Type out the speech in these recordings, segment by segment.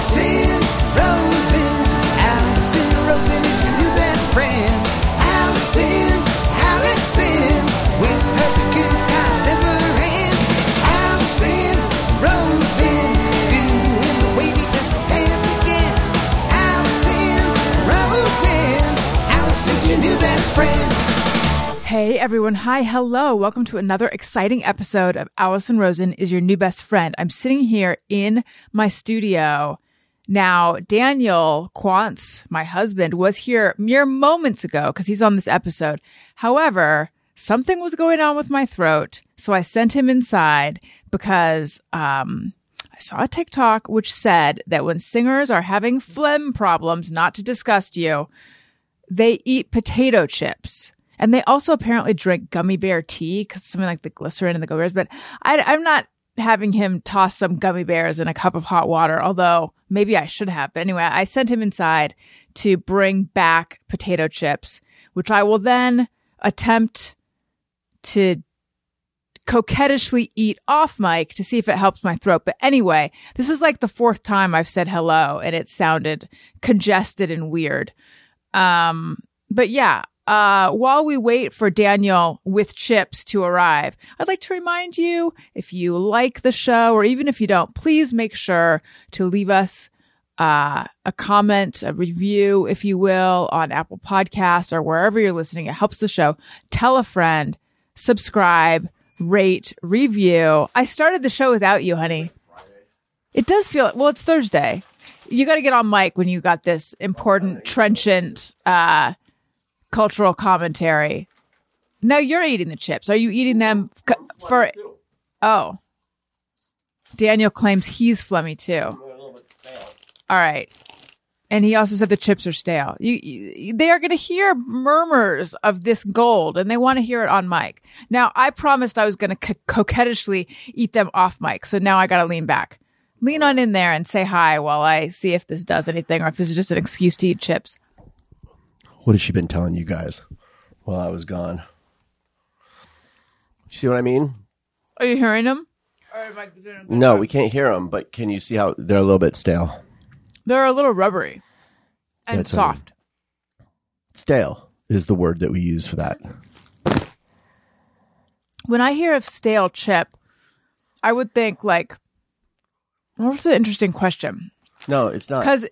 Allison Rosen. Allison Rosen is your new best friend. Allison, with her the good times never end. Allison Rosen, doing the wavy pencil dance again. Allison Rosen, Allison's your new best friend. Hey everyone, hi, hello. Welcome to another exciting episode of Allison Rosen is your new best friend. I'm sitting here in my studio. Now, Daniel Quantz, my husband, was here mere moments ago because he's on this episode. However, something was going on with my throat, so I sent him inside because I saw a TikTok which said that when singers are having phlegm problems, not to disgust you, they eat potato chips. And they also apparently drink gummy bear tea because something like the glycerin and the gummy bears. But I'm not having him toss some gummy bears in a cup of hot water, although maybe I should have. But anyway, I sent him inside to bring back potato chips, which I will then attempt to coquettishly eat off mic to see if it helps my throat. But anyway, this is like the fourth time I've said hello and it sounded congested and weird. But yeah. While we wait for Daniel with chips to arrive, I'd like to remind you, if you like the show, or even if you don't, please make sure to leave us a comment, a review, if you will, on Apple Podcasts or wherever you're listening. It helps the show. Tell a friend, subscribe, rate, review. I started the show without you, honey. It does feel, well, it's Thursday. You got to get on mic when you got this important, trenchant, cultural commentary. No, you're eating the chips. Are you eating them for? Oh, Daniel claims he's phlegmy too. All right, and he also said the chips are stale. They are going to hear murmurs of this gold, and they want to hear it on mic. Now, I promised I was going to coquettishly eat them off mic, so now I got to lean back. Lean on in there and say hi while I see if this does anything, or if this is just an excuse to eat chips. What has she been telling you guys while I was gone? See what I mean? Are you hearing them? No, we can't hear them, but can you see how they're a little bit stale? They're a little rubbery and soft. Stale is the word that we use for that. When I hear of stale chip, I would think like, what's an interesting question? No, it's not. Because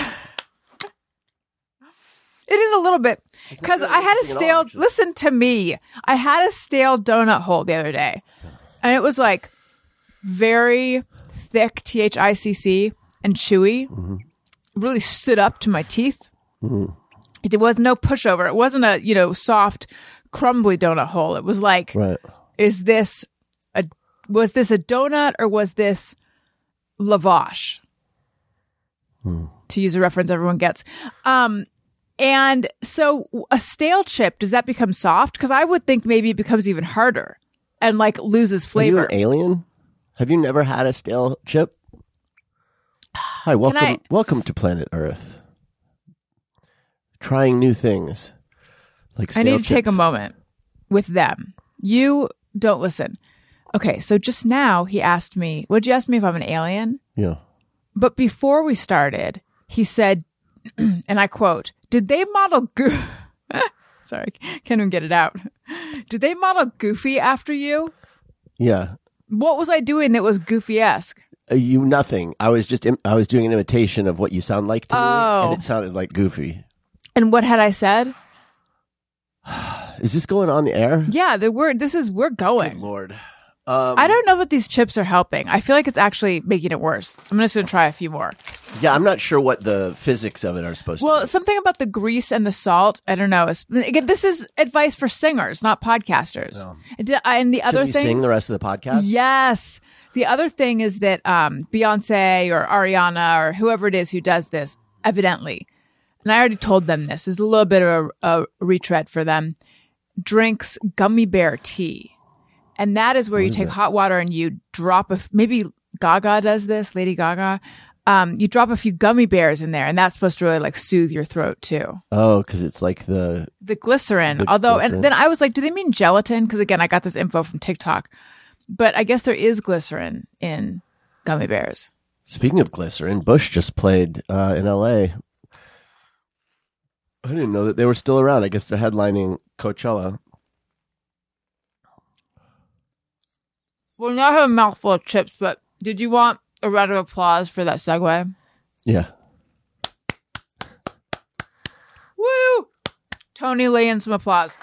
it is a little bit, because I had a stale, listen to me, I had a stale donut hole the other day, and it was like very thick, THICC, and chewy, really stood up to my teeth. It was no pushover. It wasn't a, soft, crumbly donut hole. It was like, right. Was this a donut or was this lavash? To use a reference everyone gets. And so a stale chip, does that become soft? Because I would think maybe it becomes even harder and like loses flavor. Are you an alien? Have you never had a stale chip? Hi, welcome to planet Earth. Trying new things. Like stale I need to chips. take a moment with them. You don't listen. Okay, so just now he asked me, would you ask me if I'm an alien? Yeah. But before we started, he said, and I quote, did they model Sorry, can't even get it out. Did they model Goofy after you? Yeah. What was I doing that was Goofy-esque? Nothing. I was doing an imitation of what you sound like to me, and it sounded like Goofy. And what had I said? Is this going on the air? Yeah, we're going. Good Lord. I don't know that these chips are helping. I feel like it's actually making it worse. I'm just going to try a few more. Yeah, I'm not sure what the physics of it are supposed to be. Well, something about the grease and the salt, I don't know. Again, this is advice for singers, not podcasters. No. And the other thing, sing the rest of the podcast? Yes. The other thing is that Beyonce or Ariana or whoever it is who does this, evidently, and I already told them this, is a little bit of a retread for them, drinks gummy bear tea. And that is where you take hot water and you drop maybe Gaga does this, Lady Gaga. You drop a few gummy bears in there, and that's supposed to really like soothe your throat too. Oh, because it's like the glycerin. Glycerin. And then I was like, do they mean gelatin? Because again, I got this info from TikTok, but I guess there is glycerin in gummy bears. Speaking of glycerin, Bush just played in L.A. I didn't know that they were still around. I guess they're headlining Coachella. Well, now I have a mouthful of chips, but did you want a round of applause for that segue? Yeah. Woo! Tony, lay in some applause.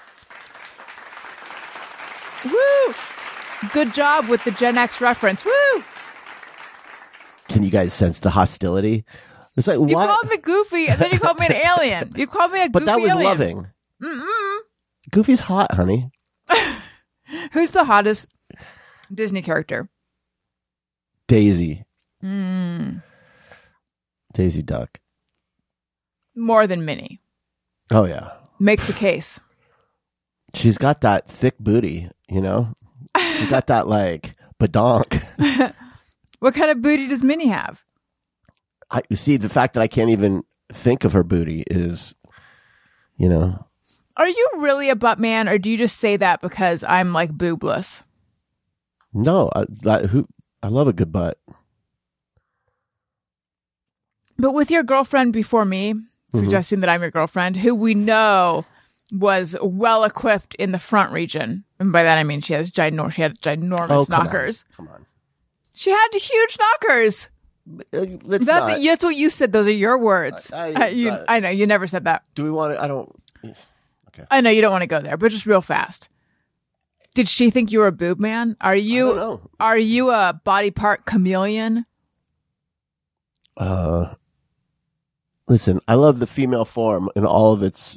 Woo! Good job with the Gen X reference. Woo! Can you guys sense the hostility? It's like, You what? called me goofy, and then you called me an alien. You called me a goofy But that was alien. loving. Mm-mm. Goofy's hot, honey. Who's the hottest Disney character? Daisy. Mm. Daisy Duck. More than Minnie. Oh, yeah. Make the case. She's got that thick booty, you know? She's got that, like, badonk. What kind of booty does Minnie have? You see, the fact that I can't even think of her booty is, you know. Are you really a butt man, or do you just say that because I'm like boobless? No, I love a good butt. But with your girlfriend before me, suggesting that I'm your girlfriend, who we know was well equipped in the front region, and by that I mean she had ginormous knockers. Come on. She had huge knockers. That's what you said. Those are your words. I know you never said that. Do we want to? I don't. Okay. I know you don't want to go there, but just real fast. Did she think you were a boob man? Are you? I don't know. Are you a body part chameleon? Listen, I love the female form in all of its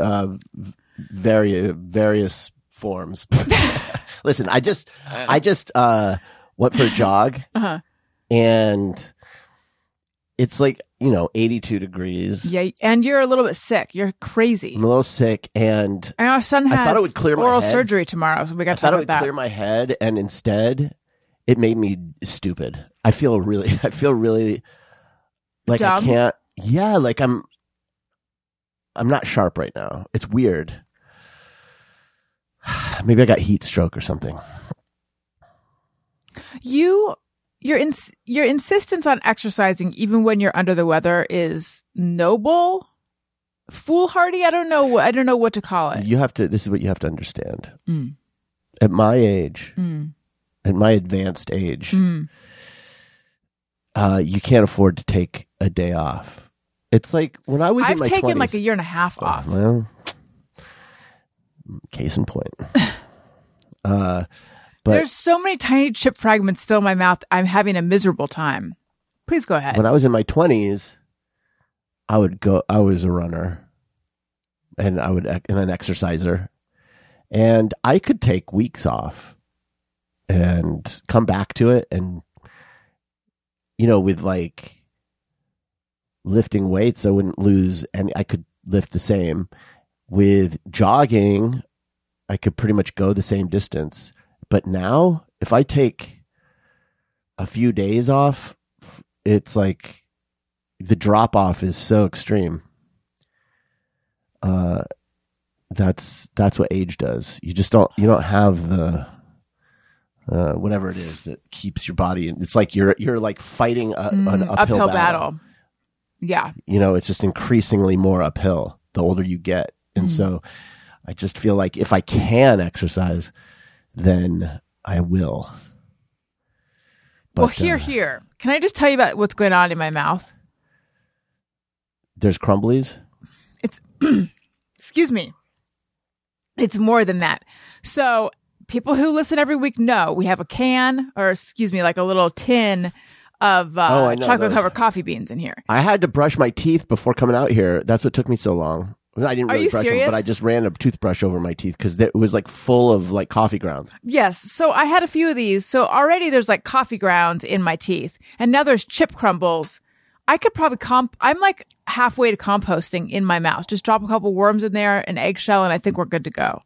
various forms. Listen, I just went for a jog, and it's like, 82 degrees. Yeah, and you're a little bit sick. You're crazy. I'm a little sick, and our son has I thought it would clear my oral head. surgery tomorrow, so we got I to thought talk it about would that. clear my head, and instead, it made me stupid. I feel really like Dumb? I can't. Yeah, like I'm not sharp right now. It's weird. Maybe I got heat stroke or something. Your insistence on exercising even when you're under the weather is noble, foolhardy. I don't know what to call it. This is what you have to understand. At my age, at my advanced age, you can't afford to take a day off. It's like when I was in my 20s. I've taken like a year and a half off. Well, case in point. But there's so many tiny chip fragments still in my mouth. I'm having a miserable time. Please go ahead. When I was in my 20s, I was a runner, and an exerciser, and I could take weeks off and come back to it, and with like lifting weights, I wouldn't lose, and I could lift the same. With jogging, I could pretty much go the same distance. But now, if I take a few days off, it's like the drop off is so extreme. That's what age does. You don't have the whatever it is that keeps your body. It's like you're like fighting an uphill battle. Yeah. It's just increasingly more uphill the older you get. And so I just feel like if I can exercise, then I will. But, well, here. Can I just tell you about what's going on in my mouth? There's crumblies? It's, excuse me. It's more than that. So people who listen every week know we have a can, like a little tin of chocolate-covered coffee beans in here. I had to brush my teeth before coming out here. That's what took me so long. I didn't really brush them, but I just ran a toothbrush over my teeth because it was like full of like coffee grounds. Yes. So I had a few of these. So already there's like coffee grounds in my teeth. And now there's chip crumbles. I could probably I'm like halfway to composting in my mouth. Just drop a couple worms in there, an eggshell, and I think we're good to go.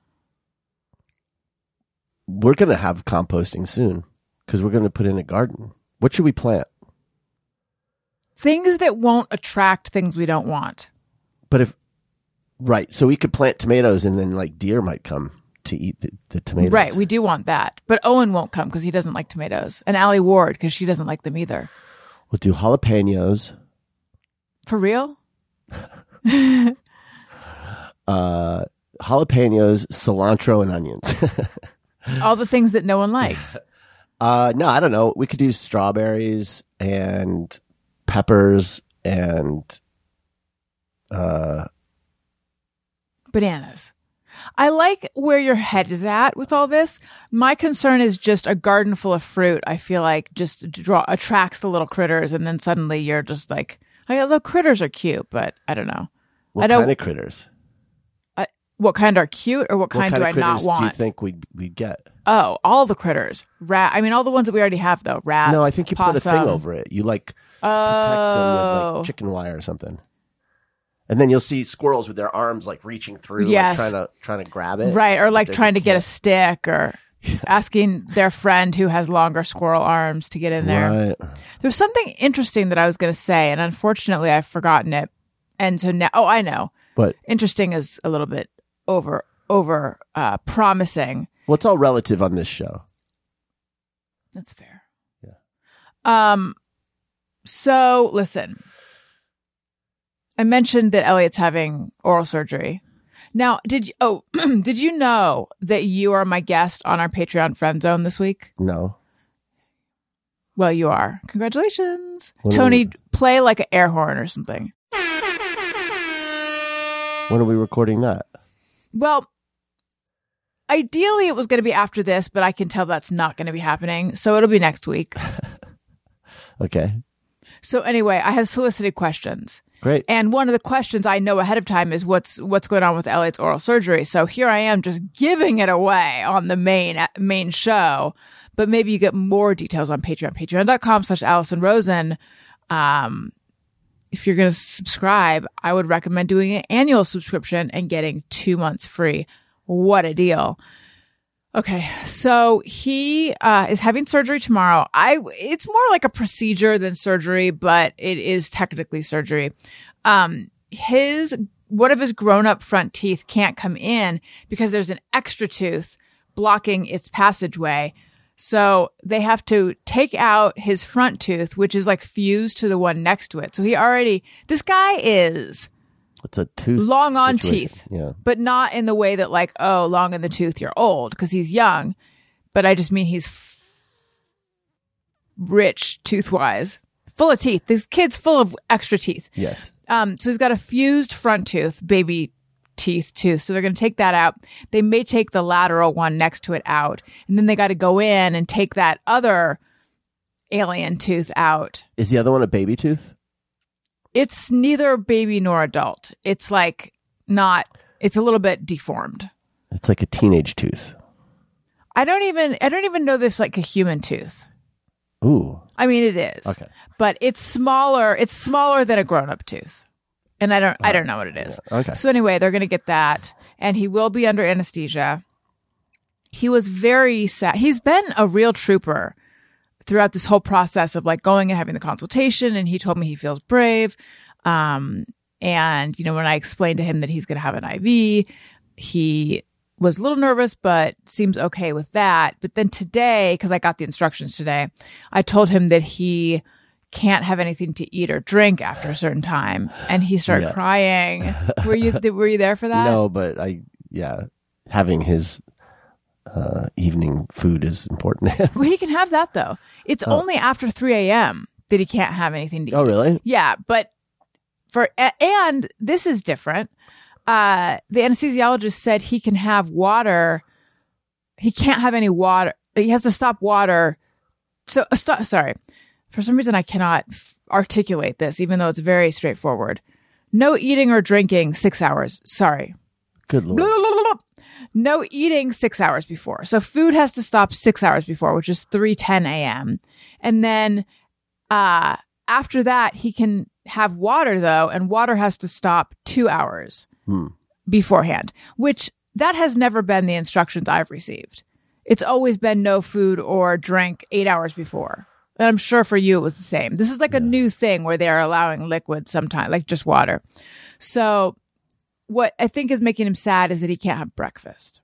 We're going to have composting soon because we're going to put in a garden. What should we plant? Things that won't attract things we don't want. But right. So we could plant tomatoes and then like deer might come to eat the tomatoes. Right. We do want that. But Owen won't come because he doesn't like tomatoes. And Allie Ward because she doesn't like them either. We'll do jalapenos. For real? Jalapenos, cilantro, and onions. All the things that no one likes. No, I don't know. We could do strawberries and peppers and Bananas. I like where your head is at with all this. My concern is just a garden full of fruit. I feel like just attracts the little critters, and then suddenly you're just like, the critters are cute, but I don't know. what kind of critters? What kind are cute, or what kind do of I not critters want? do you think we'd get? Oh, all the critters. I mean, all the ones that we already have, though. Rats. No, I think you put a thing possum. over it. You protect them with like chicken wire or something. And then you'll see squirrels with their arms like reaching through, Yes. like trying to grab it. Right, or like They trying to just get a can't. stick, or asking their friend who has longer squirrel arms to get in there. Right. There's something interesting that I was going to say, and unfortunately I've forgotten it. And so now, I know. But Interesting is a little bit over promising. well, it's all relative on this show. That's fair. Yeah. So listen, I mentioned that Elliot's having oral surgery. Now, did you know that you are my guest on our Patreon Friend Zone this week? No. Well, you are. Congratulations. What do Tony, play like an air horn or something. When are we recording that? Well, ideally it was going to be after this, but I can tell that's not going to be happening. So it'll be next week. Okay. So anyway, I have solicited questions. Great. And one of the questions I know ahead of time is what's going on with Elliot's oral surgery. So here I am just giving it away on the main show. But maybe you get more details on Patreon. Patreon.com/Allison Rosen. If you're going to subscribe, I would recommend doing an annual subscription and getting 2 months free. What a deal. Okay, so he is having surgery tomorrow. It's more like a procedure than surgery, but it is technically surgery. One of his grown-up front teeth can't come in because there's an extra tooth blocking its passageway. So they have to take out his front tooth, which is like fused to the one next to it. So this guy is It's a tooth. long on situation. teeth, Yeah. but not in the way that like, oh, long in the tooth, you're old, because he's young. But I just mean he's rich tooth-wise, full of teeth. This kid's full of extra teeth. Yes. So he's got a fused front tooth, baby teeth tooth. So they're going to take that out. They may take the lateral one next to it out. And then they got to go in and take that other alien tooth out. Is the other one a baby tooth? It's neither baby nor adult. It's like it's a little bit deformed. It's like a teenage tooth. I don't even know this like a human tooth. Ooh. I mean, it is. Okay. But it's smaller. It's smaller than a grown-up tooth. And I don't know what it is. Yeah. Okay. So anyway, they're going to get that, and he will be under anesthesia. He was very sad. He's been a real trooper throughout this whole process of like going and having the consultation, and he told me he feels brave. And when I explained to him that he's going to have an IV, he was a little nervous, but seems okay with that. But then today, because I got the instructions today, I told him that he can't have anything to eat or drink after a certain time, and he started crying. Were you there for that? No, but having his evening food is important. Well, he can have that though. It's only after 3 a.m. that he can't have anything to eat. Oh, really? Yeah, but and this is different. The anesthesiologist said he can have water. He can't have any water. He has to stop water. So sorry. For some reason, I cannot articulate this, even though it's very straightforward. No eating or drinking 6 hours. Sorry. Good Lord. Blah, blah, blah, blah. No eating 6 hours before. So food has to stop 6 hours before, which is 3:10 a.m. And then after that, he can have water, though, and water has to stop 2 hours beforehand, which that has never been the instructions I've received. It's always been no food or drink 8 hours before. And I'm sure for you it was the same. This is like a new thing where they are allowing liquid sometimes, like just water. So what I think is making him sad is that he can't have breakfast.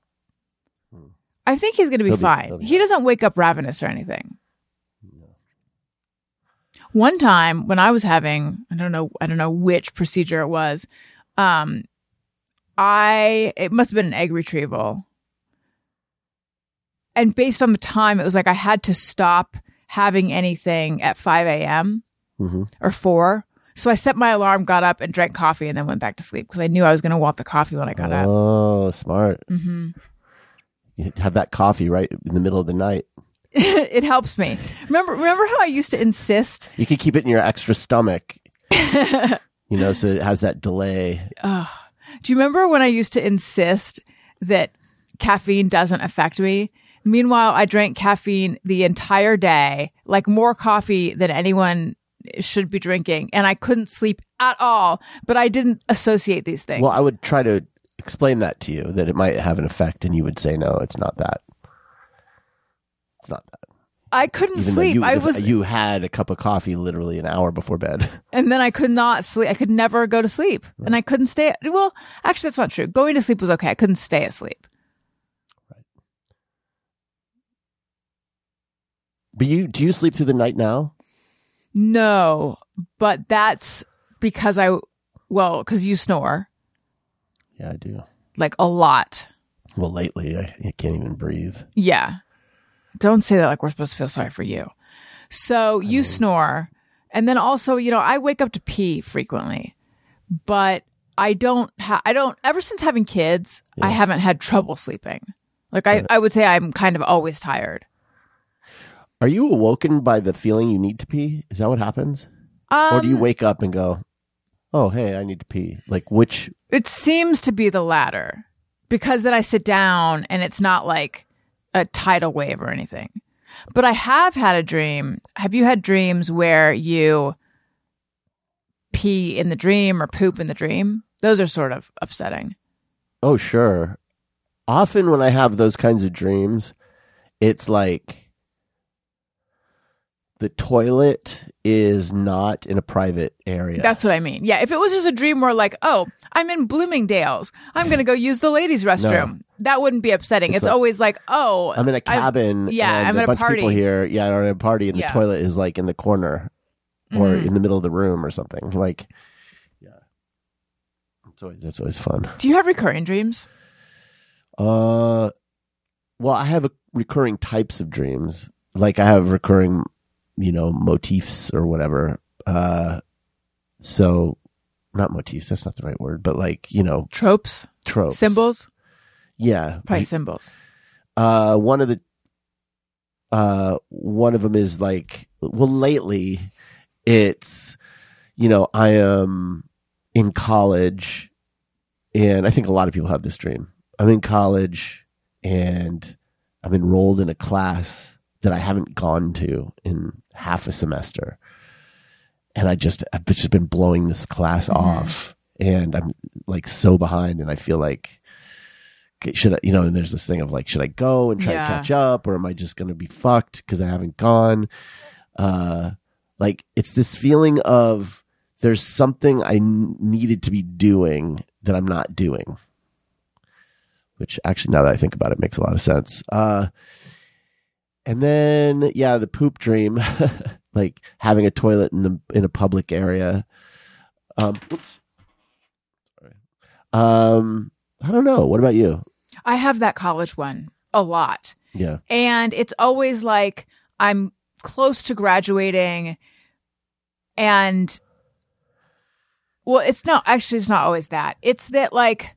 I think he's going to be fine. He doesn't wake up ravenous or anything. One time when I was having, I don't know which procedure it was. It must have been an egg retrieval. And based on the time, it was like I had to stop having anything at 5 a.m. Or 4. So I set my alarm, got up and drank coffee and then went back to sleep because I knew I was going to want the coffee when I got up. Oh, smart. You have that coffee right in the middle of the night. It helps me. Remember how I used to insist? You could keep it in your extra stomach, so it has that delay. Do you remember when I used to insist that caffeine doesn't affect me? Meanwhile, I drank caffeine the entire day, like more coffee than anyone should be drinking, and I couldn't sleep at all, but I didn't associate these things. Well, I would try to explain that to you, that it might have an effect, and you would say, no, it's not that. It's not that. I couldn't sleep. You had a cup of coffee literally an hour before bed. And then I could not sleep. I could never go to sleep. Right. And I couldn't stay. Well, actually, that's not true. Going to sleep was okay. I couldn't stay asleep. Right. But do you sleep through the night now? No, but that's because because you snore. Yeah, I do. Like a lot. Well, lately, I can't even breathe. Yeah. Don't say that like we're supposed to feel sorry for you. So you snore. And then also, I wake up to pee frequently. But I don't, ever since having kids, I haven't had trouble sleeping. Like I would say I'm kind of always tired. Are you awoken by the feeling you need to pee? Is that what happens? Or do you wake up and go, oh, hey, I need to pee? Like which? It seems to be the latter. Because then I sit down and it's not like a tidal wave or anything. But I have had a dream. Have you had dreams where you pee in the dream or poop in the dream? Those are sort of upsetting. Oh, sure. Often when I have those kinds of dreams, it's like the toilet is not in a private area. That's what I mean. Yeah, if it was just a dream where like, oh, I'm in Bloomingdale's, I'm going to go use the ladies' restroom. No. That wouldn't be upsetting. It's always like, oh. I'm in a cabin. I'm at a party. Of people here. Yeah, I'm at a party and the toilet is like in the corner or in the middle of the room or something. Like, yeah. That's always fun. Do you have recurring dreams? Well, I have recurring types of dreams. Like I have recurring motifs or whatever. So not motifs, that's not the right word, but like, Tropes. Symbols? Yeah. Probably symbols. One of them is like, well, lately it's, I am in college and I think a lot of people have this dream. I'm in college and I'm enrolled in a class that I haven't gone to in half a semester. And I've just been blowing this class off and I'm like so behind and I feel like, should I, and there's this thing of like, should I go and try to catch up or am I just going to be fucked because I haven't gone? Like it's this feeling of there's something I needed to be doing that I'm not doing, which actually now that I think about it makes a lot of sense. And then, the poop dream, like having a toilet in a public area. Oops. Sorry. I don't know. What about you? I have that college one a lot. Yeah. And it's always like I'm close to graduating and it's not always that. It's that like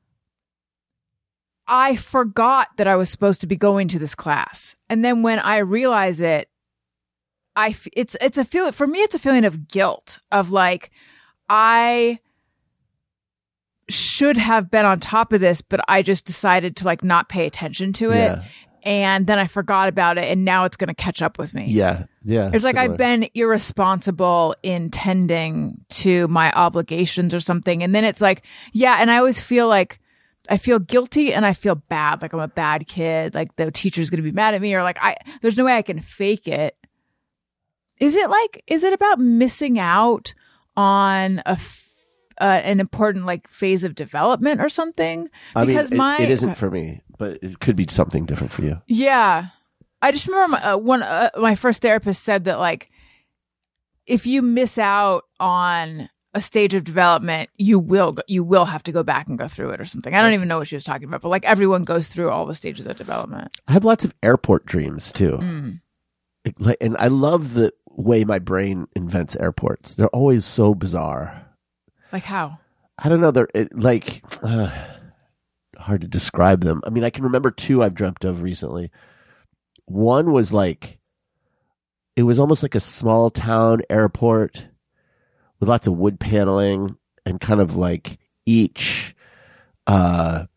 I forgot that I was supposed to be going to this class. And then when I realize it, it's a feeling, for me, it's a feeling of guilt of like, I should have been on top of this, but I just decided to like not pay attention to it. Yeah. And then I forgot about it and now it's going to catch up with me. Yeah. Yeah. It's like I've been irresponsible in tending to my obligations or something. And then it's like, and I always feel like, I feel guilty and I feel bad. Like I'm a bad kid. Like the teacher's going to be mad at me or like there's no way I can fake it. Is it about missing out on an important like phase of development or something? Because it isn't for me, but it could be something different for you. Yeah. I just remember my first therapist said that like if you miss out on a stage of development, you will have to go back and go through it or something. I don't even know what she was talking about, but like everyone goes through all the stages of development. I have lots of airport dreams too. And I love the way my brain invents airports. They're always so bizarre. Like how? I don't know. They're hard to describe them. I mean, I can remember two I've dreamt of recently. One was like, it was almost like a small town airport with lots of wood paneling and kind of like each, what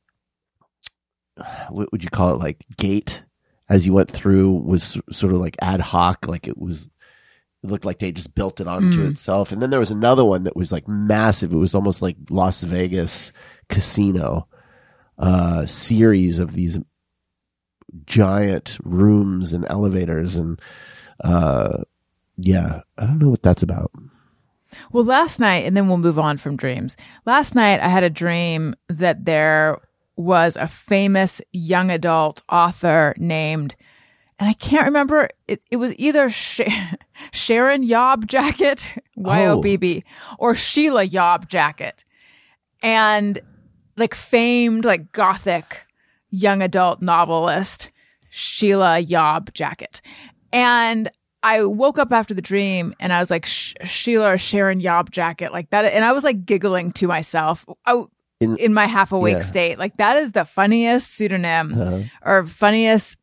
would you call it? Like gate as you went through was sort of like ad hoc. Like it looked like they just built it onto itself. And then there was another one that was like massive. It was almost like Las Vegas casino, series of these giant rooms and elevators. And, yeah, I don't know what that's about. Well, last night, and then we'll move on from dreams. Last night, I had a dream that there was a famous young adult author named, and I can't remember, it was either Sharon Yob Jacket, Yobb, or Sheila Yob Jacket. And like famed, like gothic young adult novelist, Sheila Yob Jacket. And I woke up after the dream and I was like, Sheila or Sharon Yob Jacket, like that. And I was like giggling to myself in my half awake state. Like that is the funniest pseudonym or funniest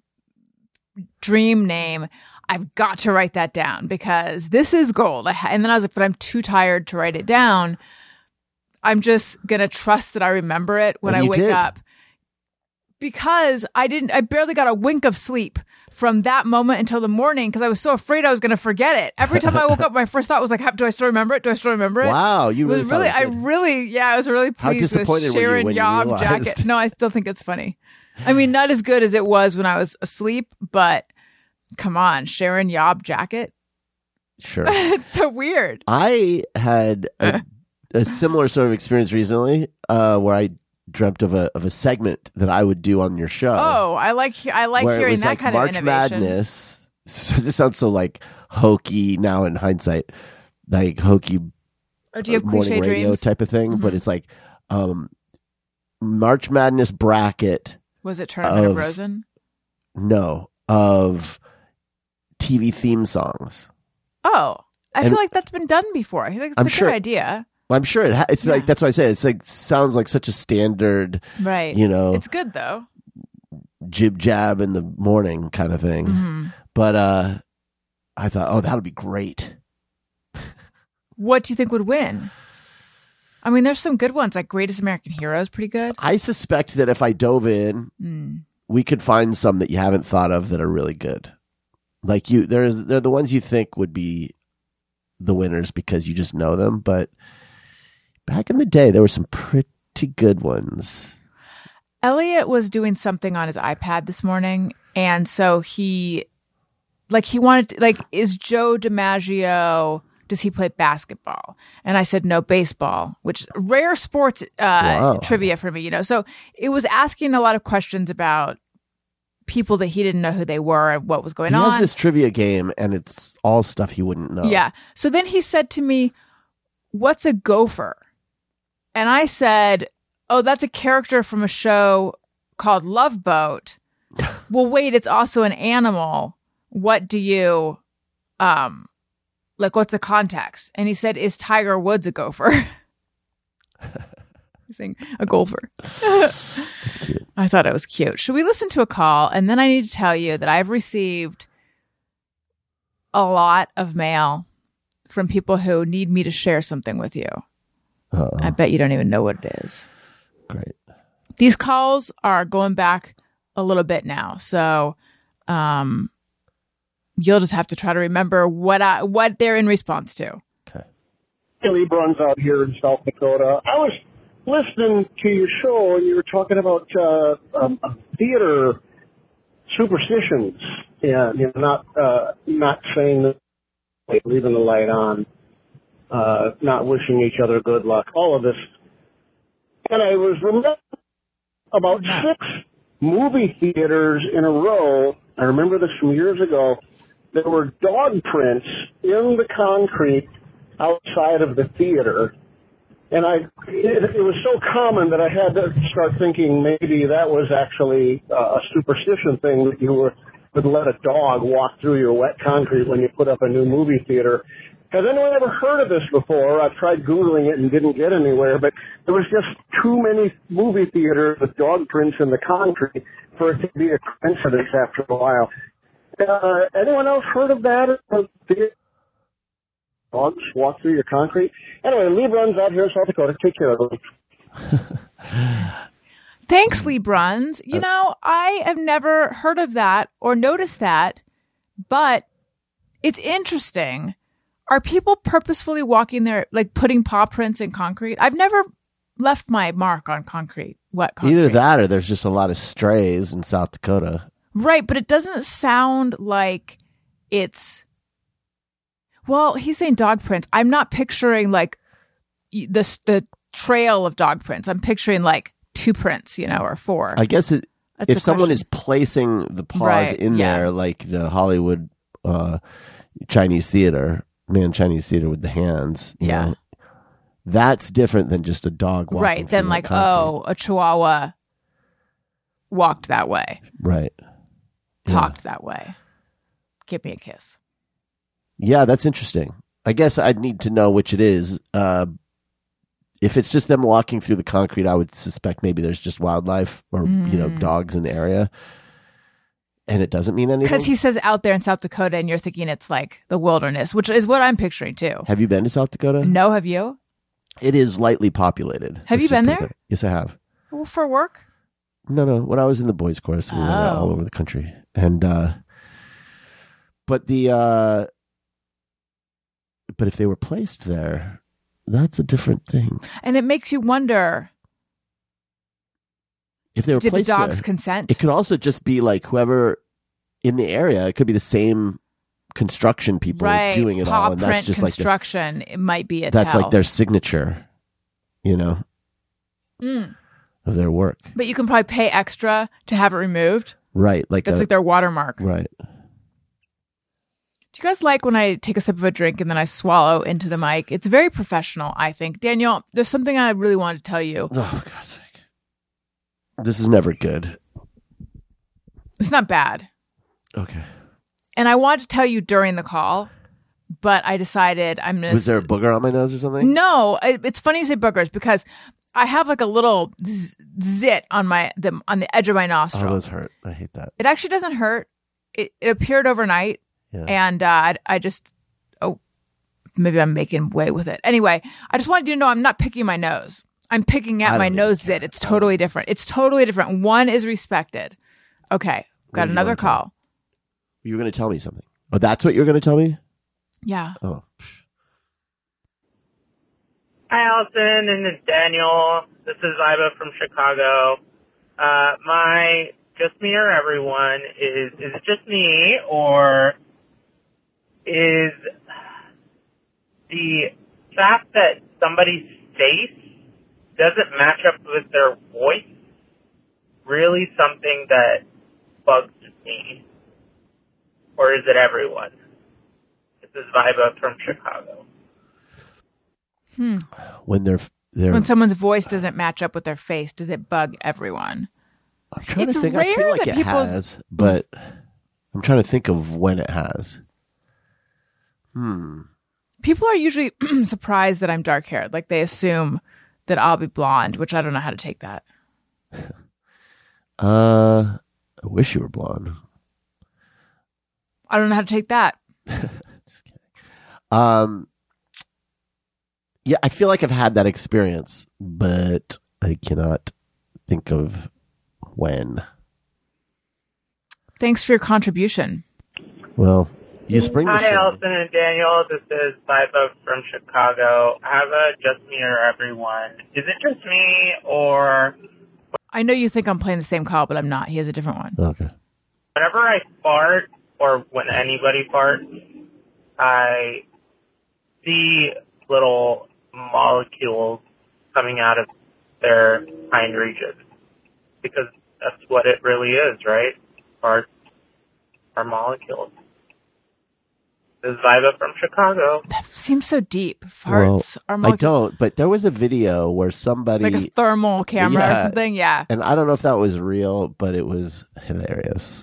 dream name. I've got to write that down because this is gold. And then I was like, but I'm too tired to write it down. I'm just going to trust that I remember it when I wake up. Because I barely got a wink of sleep from that moment until the morning because I was so afraid I was going to forget it. Every time I woke up, my first thought was like, do I still remember it? Wow. You really thought I was really pleased with Sharon Yob Jacket. No, I still think it's funny. I mean, not as good as it was when I was asleep, but come on, Sharon Yob Jacket. Sure. It's so weird. I had a similar sort of experience recently where I dreamt of a segment that I would do on your show. Oh, I like hearing that like kind March of innovation. Madness. So this sounds so like hokey now in hindsight, like hokey or do you have morning cliche radio dreams? type of thing. But it's like March Madness bracket. Was it Tournament of Rosen? No, of TV theme songs. Oh, I feel like that's been done before. I feel like it's a good idea. I'm sure it's like, that's what I say. It's like, sounds like such a standard, right? You know, it's good though. Jib jab in the morning kind of thing. But I thought, oh, that'll be great. What do you think would win? I mean, there's some good ones, like Greatest American Hero is pretty good. I suspect that if I dove in, we could find some that you haven't thought of that are really good. Like they're the ones you think would be the winners because you just know them, but back in the day, there were some pretty good ones. Elliot was doing something on his iPad this morning, and so he wanted to, like, is Joe DiMaggio, does he play basketball? And I said, no, baseball, which is rare sports trivia for me, you know. So it was asking a lot of questions about people that he didn't know who they were and what was going on. He has this trivia game, and it's all stuff he wouldn't know. Yeah. So then he said to me, what's a gopher? And I said, oh, that's a character from a show called Love Boat. Well, wait, it's also an animal. What do you, what's the context? And he said, is Tiger Woods a gopher? He's saying a golfer. That's cute. I thought it was cute. Should we listen to a call? And then I need to tell you that I've received a lot of mail from people who need me to share something with you. Uh-oh. I bet you don't even know what it is. Great. These calls are going back a little bit now, so you'll just have to try to remember what they're in response to. Okay. Billy Bruns out here in South Dakota. I was listening to your show, and you were talking about theater superstitions, and not saying that, like, leaving the light on. Not wishing each other good luck, all of this. And I was remembering about 6 movie theaters in a row. I remember this from years ago there were dog prints in the concrete outside of the theater. And it was so common that I had to start thinking maybe that was actually a superstition thing, that you would let a dog walk through your wet concrete when you put up a new movie theater. Has anyone ever heard of this before? I've tried Googling it and didn't get anywhere, but there was just too many movie theaters with dog prints in the concrete for it to be a coincidence after a while. Anyone else heard of that? Dogs walk through your concrete? Anyway, Lee Bruns out here in South Dakota. Take care of them. Thanks, Lee Bruns. You know, I have never heard of that or noticed that, but it's interesting. Are people purposefully walking there, like putting paw prints in concrete? I've never left my mark on concrete, wet concrete. Either that or there's just a lot of strays in South Dakota. Right, but it doesn't sound like it's... Well, he's saying dog prints. I'm not picturing like the trail of dog prints. I'm picturing like 2 prints, or 4. I guess if someone question. is placing the paws Right, in there, like the Hollywood Chinese theater with the hands, you know, that's different than just a dog walking. Right, then like, concrete. a Chihuahua walked that way. Right. Talked that way. Give me a kiss. Yeah, that's interesting. I guess I'd need to know which it is. If it's just them walking through the concrete, I would suspect maybe there's just wildlife or, dogs in the area. And it doesn't mean anything? Because he says out there in South Dakota, and you're thinking it's like the wilderness, which is what I'm picturing too. Have you been to South Dakota? No, have you? It is lightly populated. Have you been there? Yes, I have. Well, for work? No. When I was in the boys' course, we went out all over the country. And, but if they were placed there, that's a different thing. And it makes you wonder, if they were did the placed dogs there, consent? it could also just be like whoever in the area. It could be the same construction people doing it Paw all, and that's print just construction. It might be a that's tell. like their signature, of their work. But you can probably pay extra to have it removed. Right, That's like their watermark. Right. Do you guys like when I take a sip of a drink and then I swallow into the mic? It's very professional, I think. Daniel, there's something I really wanted to tell you. Oh, God's sake. This is never good. It's not bad. Okay. And I wanted to tell you during the call, but I decided I'm going to... Was there a booger on my nose or something? No, it's funny you say boogers because I have like a little zit on the edge of my nostril. Oh, those hurt. I hate that. It actually doesn't hurt. It appeared overnight. Yeah. And I just, maybe I'm making way with it. Anyway, I just wanted you to know I'm not picking my nose. I'm picking at my nose zit. It's totally different. It's totally different. One is respected. Okay. Got another call. You were going to tell me something. Oh, that's what you were going to tell me? Yeah. Oh. Hi, Allison, and it's Daniel. This is Iva from Chicago. My just me or everyone is it just me, or is the fact that somebody's face doesn't match up with their voice really something that bugs me? Or is it everyone? This is Viva from Chicago. When someone's voice doesn't match up with their face, does it bug everyone? I'm trying It's to think. rare I feel like that it people's- has, but I'm trying to think of when it has. People are usually surprised that I'm dark haired. Like they assume that I'll be blonde, which I don't know how to take that. I wish you were blonde. I don't know how to take that. Just kidding. Yeah, I feel like I've had that experience, but I cannot think of when. Thanks for your contribution. Well, you spring the Hi, show. Allison and Daniel. This is Viva from Chicago. I have a just me or everyone. Is it just me, or I know you think I'm playing the same call, but I'm not. He has a different one. Okay. whenever I fart, or when anybody farts, I see little molecules coming out of their hind regions, because that's what it really is, right? Farts are molecules. This is Viva from Chicago. That seems so deep. Farts are I molecules. don't, but there was a video where somebody, Like a thermal camera or Yeah. something. Yeah. and I don't know if that was real, but it was hilarious.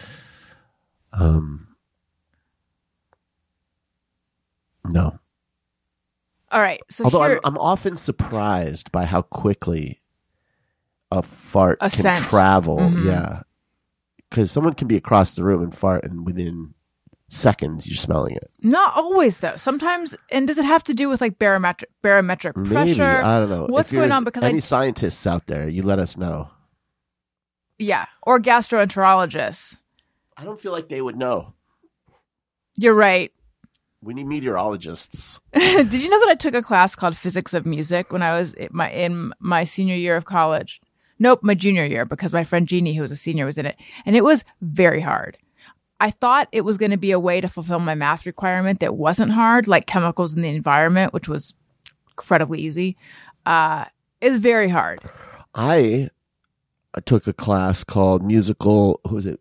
No. All right. So Although here, I'm often surprised by how quickly a fart A can scent. travel. Mhm. Yeah. Because someone can be across the room and fart, and within seconds you're smelling it. not always though. Sometimes, and does it have to do with like barometric Maybe. pressure? I don't know. What's If you're going on? Because any scientists out there, you let us know. or gastroenterologists. I don't feel like they would know. You're right. We need meteorologists. Did you know that I took a class called Physics of Music when I was in my senior year of college? Nope, my junior year, because my friend Jeannie, who was a senior, was in it. And it was very hard. I thought it was going to be a way to fulfill my math requirement that wasn't hard, like chemicals in the environment, which was incredibly easy. It's very hard. I took a class called musical. Who was it?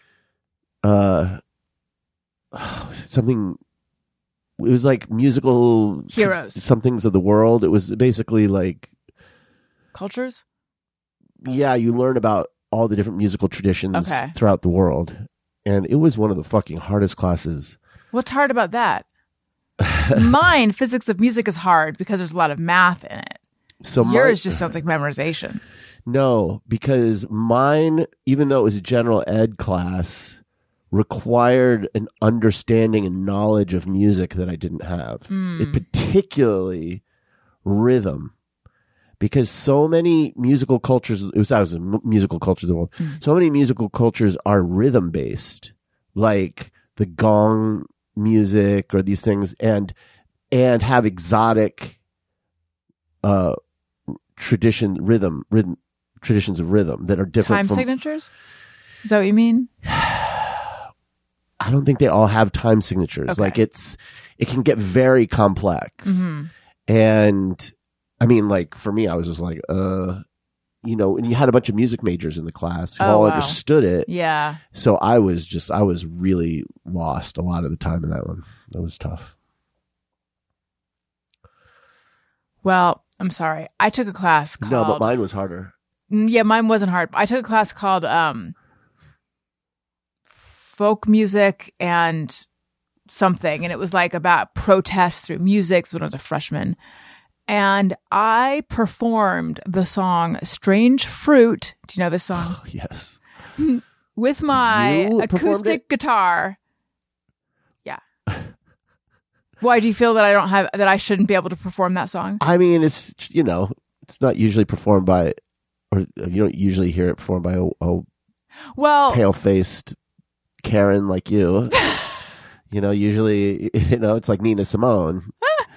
Something. It was like musical Heroes. Somethings of the world. It was basically like, Cultures? yeah, you learn about all the different musical traditions Okay. throughout the world, and it was one of the fucking hardest classes. What's hard about that? Mine, Physics of Music, is hard because there's a lot of math in it. So Yours just sounds like memorization. No, because mine, even though it was a general ed class, required an understanding and knowledge of music that I didn't have. It particularly rhythm, because so many musical cultures, musical cultures of the world, so many musical cultures are rhythm based, like the gong music or these things, and have exotic traditions of rhythm that are different Time from signatures? Is that what you mean? I don't think they all have time signatures. Okay. Like it can get very complex. And I mean, like for me, I was just like, and you had a bunch of music majors in the class who Oh, all wow. understood it. Yeah. So I was really lost a lot of the time in that one. That was tough. Well, I'm sorry. I took a class called... No, but mine was harder. Yeah, mine wasn't hard. I took a class called folk music and something, and it was like about protest through music. So when I was a freshman, and I performed the song "Strange Fruit." Do you know this song? Oh, yes. With my You performed acoustic it? guitar. Yeah. Why do you feel that I shouldn't be able to perform that song? I mean, it's not usually performed by, or you don't usually hear it performed by a Well, pale-faced Karen like you. Usually, it's like Nina Simone.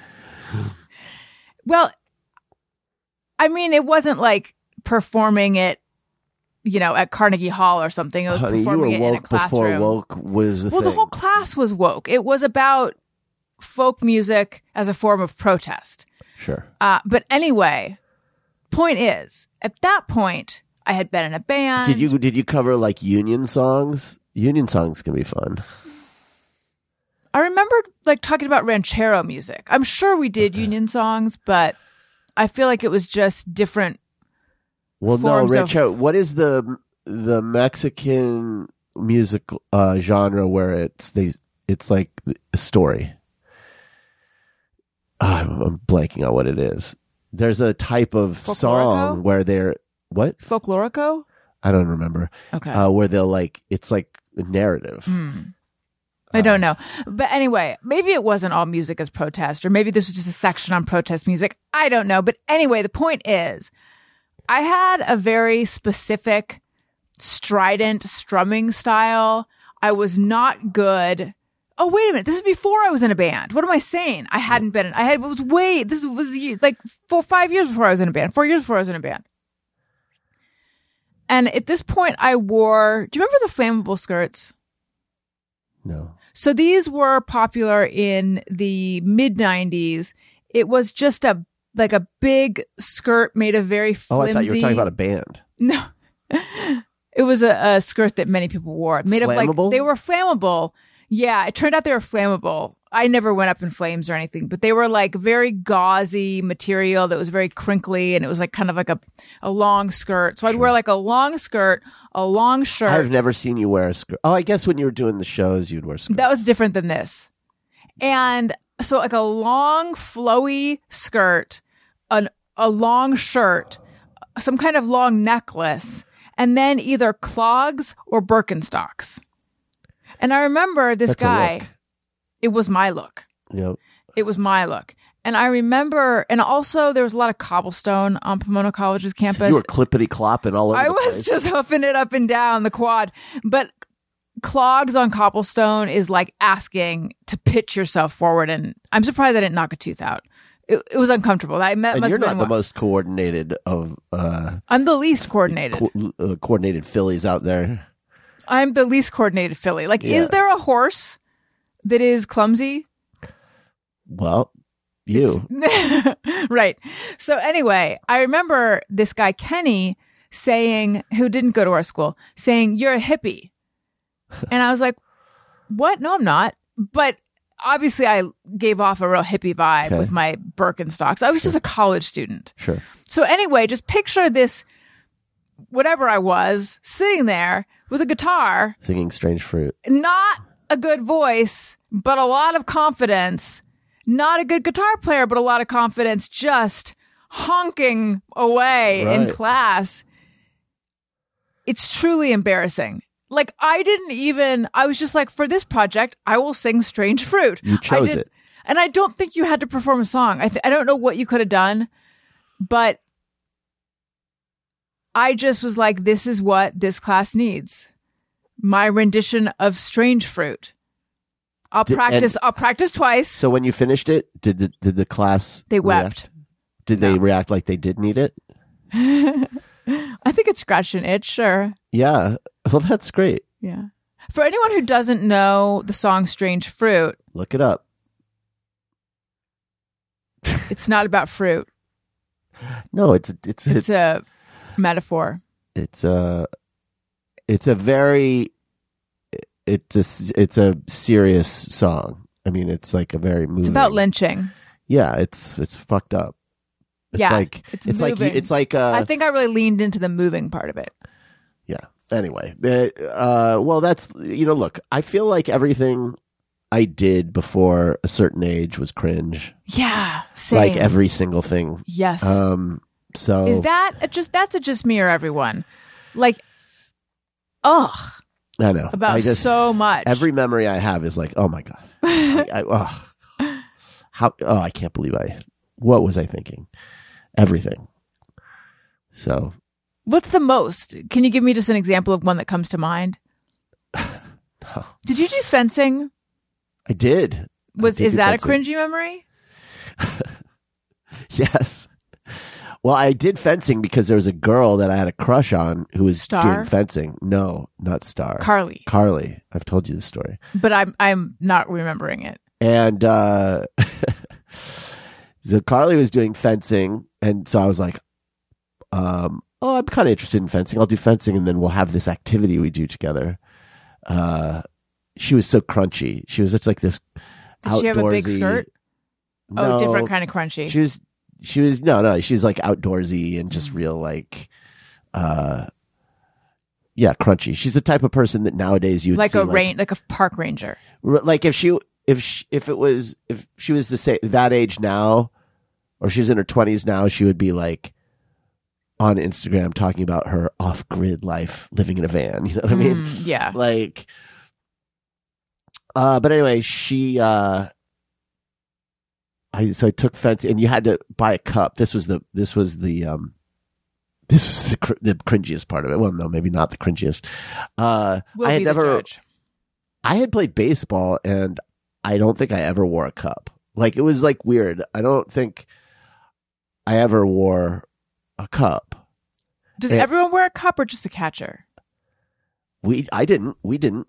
well, I mean, it wasn't like performing it, at Carnegie Hall or something. It was Honey, you were performing it in a woke before classroom. woke was the Well, thing. the whole class was woke. It was about folk music as a form of protest. Sure. But anyway, point is, at that point, I had been in a band. Did you cover like union songs? Union songs can be fun. I remember like talking about ranchero music. I'm sure we did union songs, but I feel like it was just different. Well, no, Forms of- ranchero. What is the Mexican music genre where it's like a story? I'm blanking on what it is. There's a type of Folklorico? song where they're what? Folklorico? I don't remember. Okay. Where they'll it's like a narrative. I don't know. But anyway, maybe it wasn't all music as protest, or maybe this was just a section on protest music. I don't know. But anyway, the point is, I had a very specific strident strumming style. I was not good. Oh, wait a minute. This is before I was in a band. What am I saying? I hadn't been this was like 5 years before I was in a band, 4 years before I was in a band. And at this point I wore, do you remember the flammable skirts? No. So these were popular in the mid 90s. It was just a big skirt made of very flimsy. Oh, I thought you were talking about a band. No. It was a skirt that many people wore. Made of Flammable? they were flammable. Yeah, it turned out they were flammable. I never went up in flames or anything, but they were like very gauzy material that was very crinkly, and it was like kind of like a long skirt. So I'd wear like a long skirt, a long shirt. I've never seen you wear a skirt. Oh, I guess when you were doing the shows, you'd wear skirts. That was different than this. And so like a long flowy skirt, a long shirt, some kind of long necklace, and then either clogs or Birkenstocks. And I remember this That's a guy, look. it was my look. Yep. It was my look. And I remember, and also there was a lot of cobblestone on Pomona College's campus. You were clippity-clopping all over I the was place. just hoofing it up and down the quad. But clogs on cobblestone is like asking to pitch yourself forward. And I'm surprised I didn't knock a tooth out. It was uncomfortable. And must you're have been not the most coordinated of I'm the least coordinated. coordinated fillies out there. I'm the least coordinated filly. Like, Yeah. is there a horse that is clumsy? Well, you. Right. So anyway, I remember this guy, Kenny, saying, who didn't go to our school, saying, "You're a hippie." And I was like, what? No, I'm not. But obviously I gave off a real hippie vibe Okay. with my Birkenstocks. I was just a college student. Sure. So anyway, just picture this, whatever I was, sitting there with a guitar, Singing Strange Fruit. not a good voice, but a lot of confidence. Not a good guitar player, but a lot of confidence, just honking away in Right. class. It's truly embarrassing. Like, I was just like, for this project, I will sing Strange Fruit. You chose it. And I don't think you had to perform a song. I don't know what you could have done, but I just was like, this is what this class needs. My rendition of Strange Fruit. I'll practice twice. So when you finished it, did the class They react? wept. Did they react like they did need it? I think it scratched an itch, sure. Yeah. Well, that's great. Yeah. For anyone who doesn't know the song Strange Fruit, Look it up. it's not about fruit. No, it's a metaphor. it's a serious song. I mean, it's like a very moving. It's about lynching. Yeah, it's fucked up. It's Yeah, like it's like moving. I think I really leaned into the moving part of it. yeah. Anyway, well, that's look. I feel like everything I did before a certain age was cringe. Yeah, same. Like every single thing. Yes. So Is that's just me or everyone? Like, ugh, I know about so much. Every memory I have is like, oh my god, I can't believe what was I thinking? Everything. So, What's the most? Can you give me just an example of one that comes to mind? no. Did you do fencing? I did. Is that a fencing. cringy memory? Yes. Well, I did fencing because there was a girl that I had a crush on who was Star? doing fencing. No, not Star. Carly. Carly. I've told you this story. But I'm not remembering it. And so Carly was doing fencing, and so I was like, I'm kind of interested in fencing. I'll do fencing, and then we'll have this activity we do together. She was so crunchy. She was such like this Did she have a big outdoorsy- skirt? No, Oh, different kind of crunchy. She was no. She was like outdoorsy and just real like, yeah, crunchy. She's the type of person that nowadays you would like see, like a park ranger. like if she was the same that age now, or she's in her 20s now, she would be like on Instagram talking about her off-grid life, living in a van. You know what I mean? Yeah. Like, but anyway, I took fencing, and you had to buy a cup. This was the cringiest part of it. Well, no, maybe not the cringiest. We'll be the judge. I had played baseball, and I don't think I ever wore a cup. Like, it was like weird. I don't think I ever wore a cup. Does everyone wear a cup or just the catcher? I didn't. We didn't.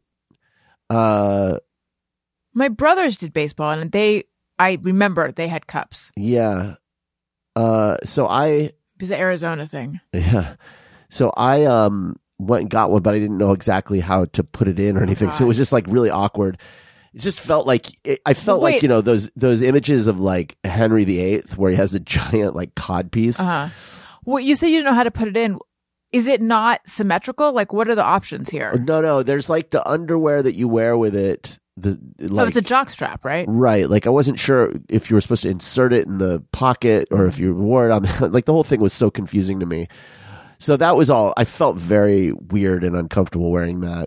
My brothers did baseball, and I remember they had cups. Yeah. So I. It was the Arizona thing. Yeah. So I went and got one, but I didn't know exactly how to put it in or anything. So it was just like really awkward. It just felt like I felt Wait. like, you know, those images of like Henry VIII where he has the giant like cod piece. Well, you say you didn't know how to put it in. Is it not symmetrical? Like, what are the options here? No. There's like the underwear that you wear with it. So it's a jock strap, right? Right. Like I wasn't sure if you were supposed to insert it in the pocket or if you wore it on like the whole thing was so confusing to me. So that was all. I felt very weird and uncomfortable wearing that.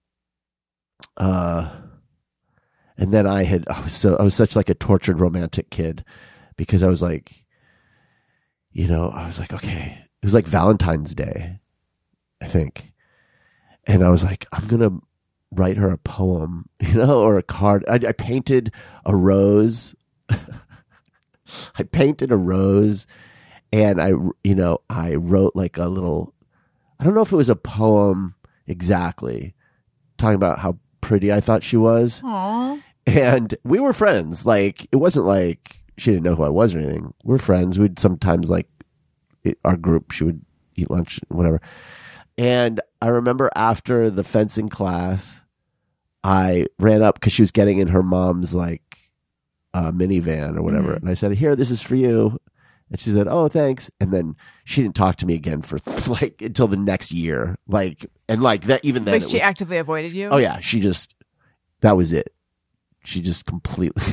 And then I was such like a tortured romantic kid because I was like, you know, I was like, okay, it was like Valentine's Day, I think. And I was like, I'm going to write her a poem, you know, or a card. I painted a rose. I painted a rose and I wrote like a little, I don't know if it was a poem exactly, talking about how pretty I thought she was. Aww. And we were friends. Like, it wasn't like she didn't know who I was or anything. We're friends. We'd sometimes like our group, she would eat lunch, whatever. And I remember after the fencing class, I ran up because she was getting in her mom's like minivan or whatever. And I said, here, this is for you. And she said, oh, thanks. And then she didn't talk to me again for like until the next year. Like, and like that, even then. Like she actively avoided you? Oh yeah. That was it. She just completely,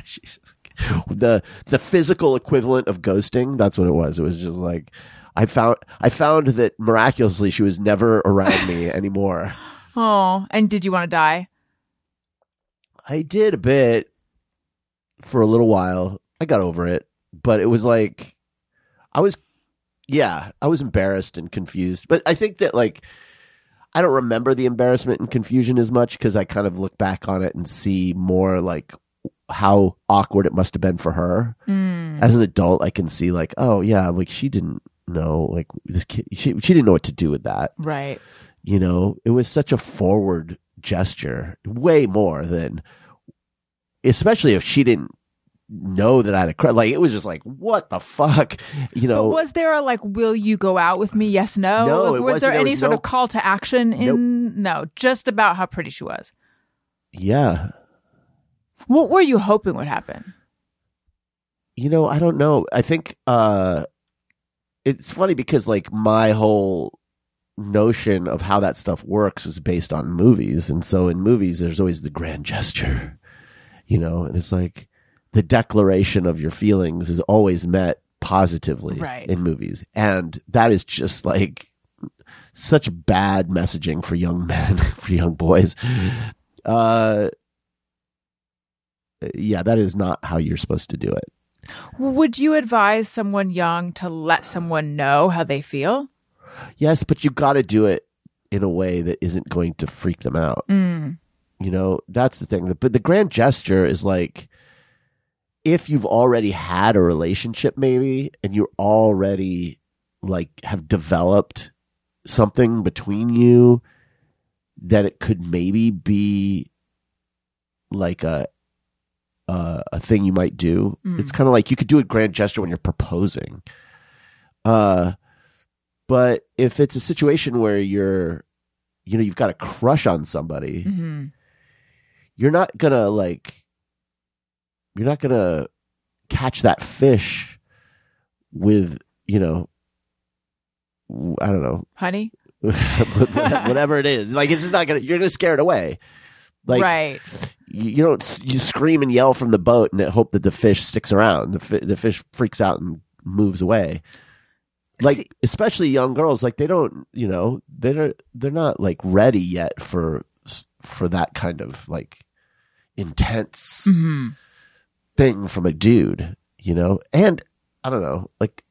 the physical equivalent of ghosting. That's what it was. It was just like, I found that miraculously she was never around me anymore. Oh, and did you want to die? I did a bit for a little while. I got over it, but it was like, I was embarrassed and confused. But I think that like, I don't remember the embarrassment and confusion as much because I kind of look back on it and see more like how awkward it must have been for her. As an adult, I can see like, oh yeah, like she didn't know, like this kid, she didn't know what to do with that. Right. You know, it was such a forward gesture, way more than, especially if she didn't know that I had a crush. Like, it was just like, what the fuck? You know, but was there a like, will you go out with me? Yes, no? No, like, it was wasn't. there There any was sort no- of call to action in? Nope. No, just about how pretty she was. yeah. What were you hoping would happen? You know, I don't know. I think it's funny because like my whole notion of how that stuff works was based on movies. And so in movies, there's always the grand gesture, you know, and it's like the declaration of your feelings is always met positively Right. in movies. And that is just like such bad messaging for young men, for young boys. Yeah, that is not how you're supposed to do it. Would you advise someone young to let someone know how they feel? Yes, but you got to do it in a way that isn't going to freak them out. You know, that's the thing. But the grand gesture is like, if you've already had a relationship maybe, and you're already like have developed something between you, that it could maybe be like a thing you might do. It's kind of like you could do a grand gesture when you're proposing. But if it's a situation where you've got a crush on somebody, you're not gonna catch that fish with, you know, I don't know, Honey? whatever it is. Like, it's just not you're gonna scare it away. Like, Right. you scream and yell from the boat and hope that the fish sticks around. The fish freaks out and moves away. Like, See- especially young girls, like they don't, you know, they're not like ready yet for that kind of like intense thing from a dude, you know. And I don't know, like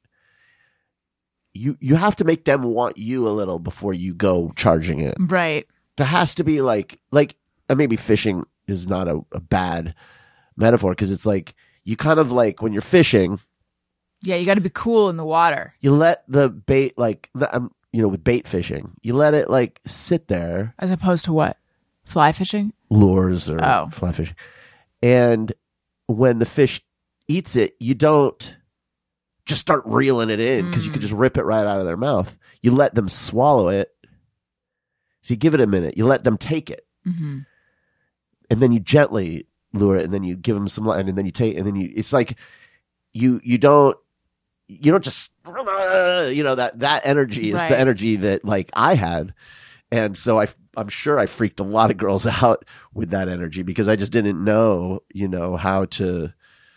you have to make them want you a little before you go charging it. Right. There has to be like maybe fishing is not a bad metaphor, because it's like you kind of like when you're fishing, Yeah, you got to be cool in the water. you let the bait with bait fishing, you let it like sit there, As opposed to what? Fly fishing? lures or Oh. fly fishing, and when the fish eats it, you don't just start reeling it in because you could just rip it right out of their mouth. You let them swallow it. So you give it a minute. You let them take it. and then you gently lure it, and then you give them some line, and then you take, and then it's like you don't just, that energy is the energy that like I had. And so I'm sure I freaked a lot of girls out with that energy because I just didn't know, how to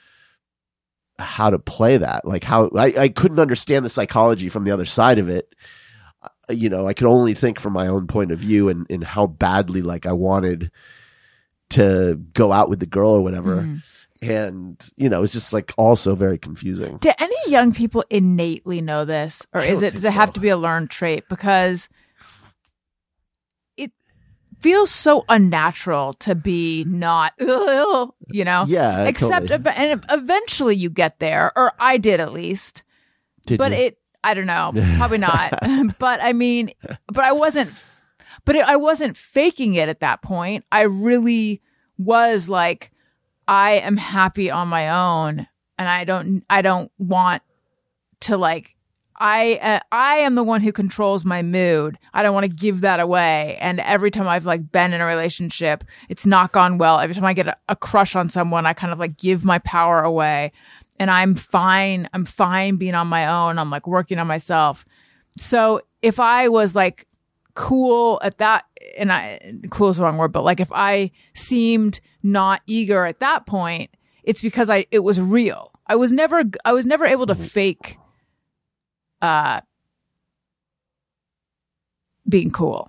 play that. Like how I couldn't understand the psychology from the other side of it. I could only think from my own point of view and how badly like I wanted to go out with the girl or whatever. And, it's just like also very confusing. Do any young people innately know this? Or does it have to be a learned trait? Because it feels so unnatural to be not, Yeah. Except, totally. and eventually you get there, or I did at least. Did you? I don't know, probably not. But I mean, I wasn't faking it at that point. I really was like, I am happy on my own, and I don't want to like, I am the one who controls my mood. I don't want to give that away. And every time I've like been in a relationship, it's not gone well. Every time I get a crush on someone, I kind of like give my power away. And I'm fine being on my own. I'm like working on myself. So if I was like cool at that, and cool is the wrong word, but like if I seemed not eager at that point, it's because it was real. I was never able to fake being cool.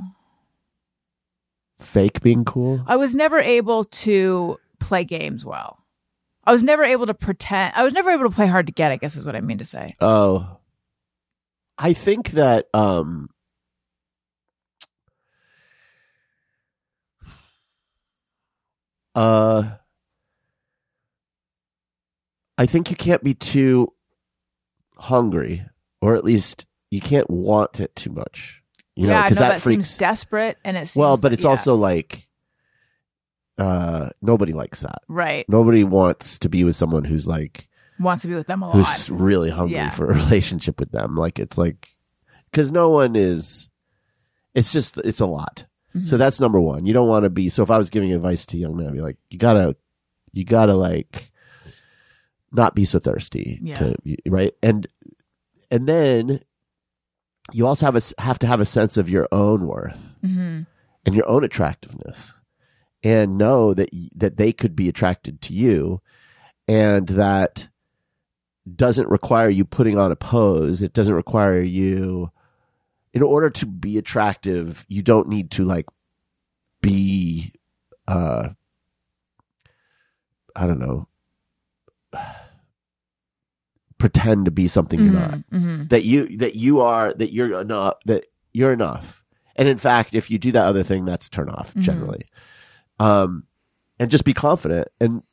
Fake being cool? I was never able to play games well. I was never able to pretend. I was never able to play hard to get, I guess is what I mean to say. Oh. I think that I think you can't be too hungry, or at least you can't want it too much. Because that seems desperate, and it seems but it's also like nobody likes that, right? Nobody wants to be with someone who's like wants to be with them a lot, who's really hungry for a relationship with them. Like it's like because no one is. It's a lot. Mm-hmm. So that's number one. You don't want to be. So if I was giving advice to young men, I'd be like, you gotta like not be so thirsty, right? And then you also have to have a sense of your own worth and your own attractiveness, and know that they could be attracted to you, and that doesn't require you putting on a pose. It doesn't require you. In order to be attractive, you don't need to like be, I don't know, pretend to be something you're not. Mm-hmm. That you're enough. And in fact, if you do that other thing, that's a turn off generally. And just be confident and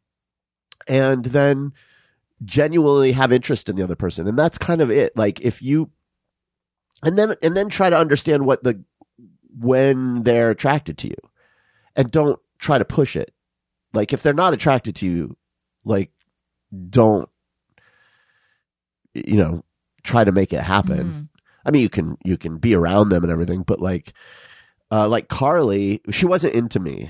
then genuinely have interest in the other person. And that's kind of it. Like if you, and then try to understand when they're attracted to you, and don't try to push it. Like if they're not attracted to you, like don't, try to make it happen. Mm-hmm. I mean, you can be around them and everything, but like Carly, she wasn't into me.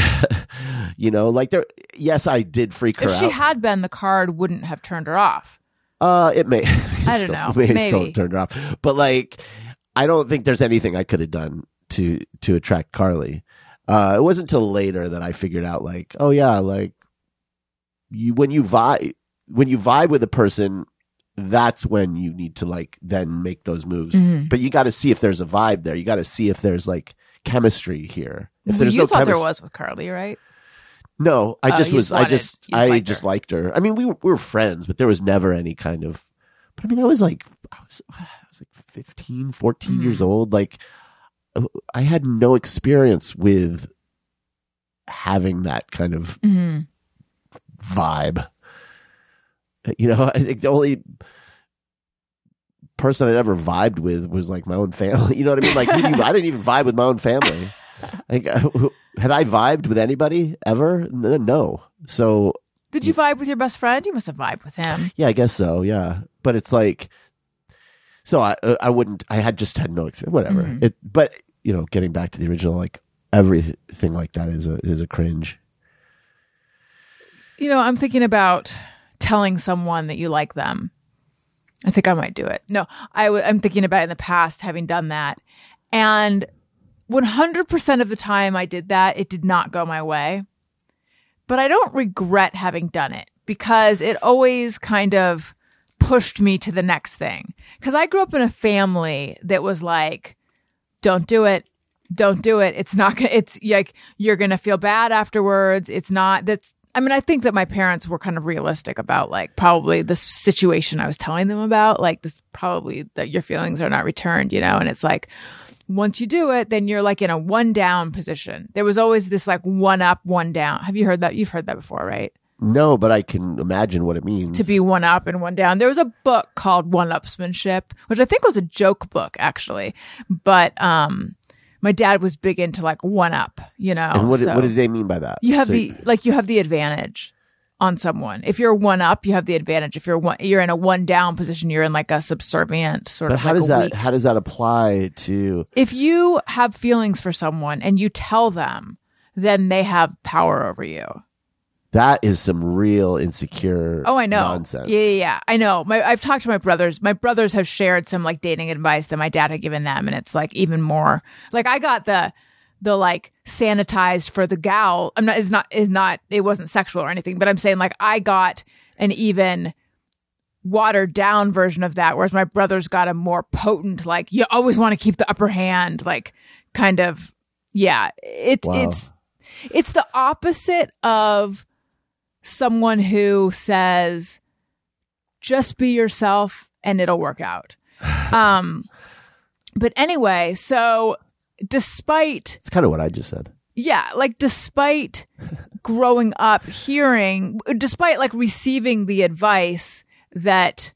Yes, I did freak her out. If she had been, the card wouldn't have turned her off. It may. I don't know. Maybe still turned her off. But like, I don't think there's anything I could have done to attract Carly. It wasn't until later that I figured out, like, oh yeah, like when you vibe with a person, that's when you need to like then make those moves. Mm-hmm. But you got to see if there's a vibe there. You got to see if there's like chemistry here. If there's you thought there was with Carly, right? No, I just liked her. I mean, we were friends, but there was never any kind of. But I mean, I was like 15, 14 years old. Like, I had no experience with having that kind of vibe. I think the only person I ever vibed with was like my own family. You know what I mean? Like, I didn't even vibe with my own family. Like, had I vibed with anybody ever? No. So, did you vibe with your best friend? You must have vibed with him. Yeah, I guess so. Yeah, but it's like, so I wouldn't. I had no experience. Whatever. But getting back to the original, like, everything like that is a cringe. I'm thinking about telling someone that you like them. I think I might do it. No, I'm thinking about it in the past, having done that. And 100% of the time I did that, it did not go my way. But I don't regret having done it because it always kind of pushed me to the next thing. Because I grew up in a family that was like, don't do it. Don't do it. It's not gonna, it's like, you're going to feel bad afterwards. It's not, I think that my parents were kind of realistic about like probably this situation I was telling them about, like this probably that your feelings are not returned, and it's like, once you do it, then you're like in a one down position. There was always this like one up, one down. Have you heard that? You've heard that before, right? No, but I can imagine what it means. To be one up and one down. There was a book called One-Upsmanship, which I think was a joke book actually. But my dad was big into like one up, And what did they mean by that? You have you have the advantage on someone. If you're one up, you have the advantage. If you're in a one down position, you're in like a subservient sort but of. How does that apply to? If you have feelings for someone and you tell them, then they have power over you. That is some real insecure. Oh, I know. Nonsense. Yeah. I know. I've talked to my brothers. My brothers have shared some like dating advice that my dad had given them, and it's like even more. Like I got the like sanitized for the gal. It wasn't sexual or anything, but I'm saying like I got an even watered down version of that, whereas my brothers got a more potent, like you always want to keep the upper hand, like kind of. Yeah, it's the opposite of someone who says, just be yourself and it'll work out. But anyway, so despite... It's kind of what I just said. Yeah, like despite growing up despite like receiving the advice that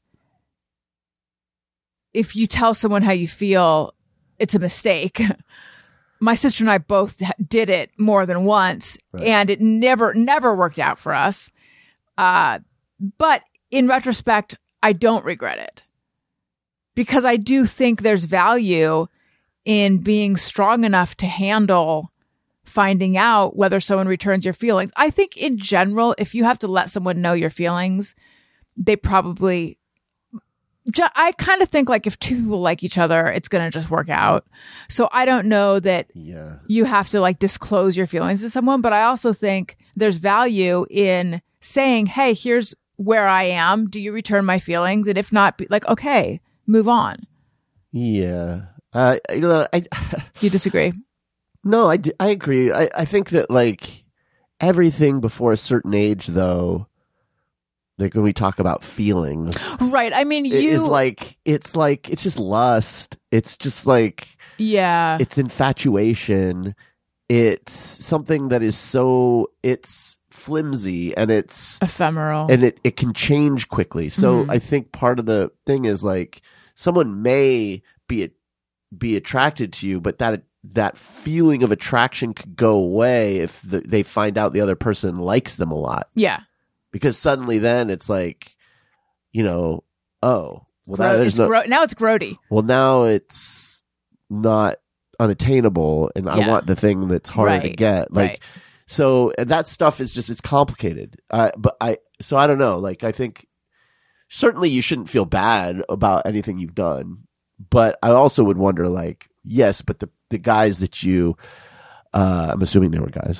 if you tell someone how you feel, it's a mistake. My sister and I both did it more than once, right. And it never worked out for us. But in retrospect, I don't regret it because I do think there's value in being strong enough to handle finding out whether someone returns your feelings. I think in general, if you have to let someone know your feelings, they probably... I kind of think like if two people like each other, it's going to just work out. So I don't know that you have to like disclose your feelings to someone, but I also think there's value in saying, hey, here's where I am. Do you return my feelings? And if not, be like, okay, move on. Yeah. You disagree? No, I agree. I think that like everything before a certain age though, like when we talk about feelings, right? I mean, it's just lust. It's just like, yeah, it's infatuation. It's something that is it's flimsy and it's ephemeral and it can change quickly. So I think part of the thing is like someone may be attracted to you, but that feeling of attraction could go away if they find out the other person likes them a lot. Yeah. Because suddenly then it's like, oh, well, now it's grody. Well, now it's not unattainable and I want the thing that's harder to get. Like, so that stuff is just, it's complicated. I don't know. Like, I think certainly you shouldn't feel bad about anything you've done, but I also would wonder like, yes, but the guys that you, I'm assuming they were guys,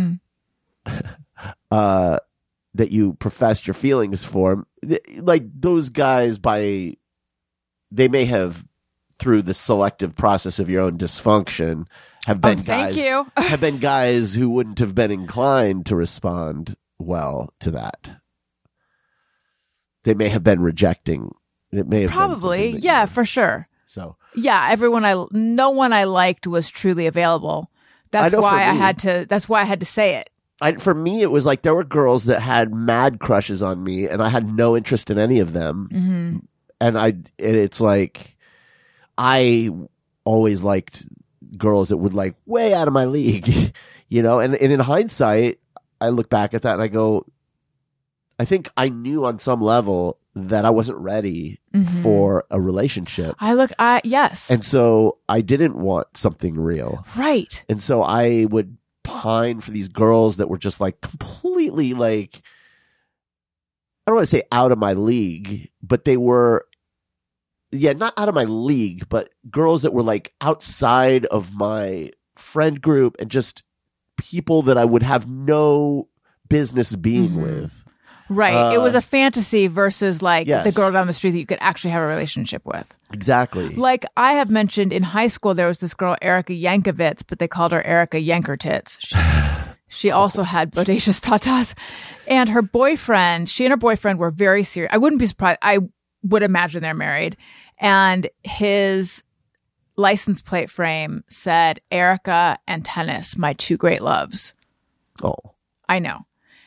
that you professed your feelings for, like those guys they may have, through the selective process of your own dysfunction, have been have been guys who wouldn't have been inclined to respond well to that. They may have been rejecting. It may have probably, yeah, for sure. So yeah, no one I liked was truly available. That's why I had to say it. For me, it was like there were girls that had mad crushes on me, and I had no interest in any of them. Mm-hmm. And it's like I always liked girls that would like way out of my league, And in hindsight, I look back at that and I go, I think I knew on some level that I wasn't ready for a relationship. Yes. And so I didn't want something real. Right. And so I would pine for these girls that were just like completely like, I don't want to say out of my league, but they were, not out of my league, but girls that were like outside of my friend group and just people that I would have no business being with. Right. It was a fantasy versus like Yes. the girl down the street that you could actually have a relationship with. Exactly. Like I have mentioned in high school, there was this girl, Erica Yankovitz, but they called her Erica Yankertits. She also had bodacious tatas. And her boyfriend, she and her boyfriend were very serious. I wouldn't be surprised. I would imagine they're married. And his license plate frame said, Erica and tennis, my two great loves. Oh. I know.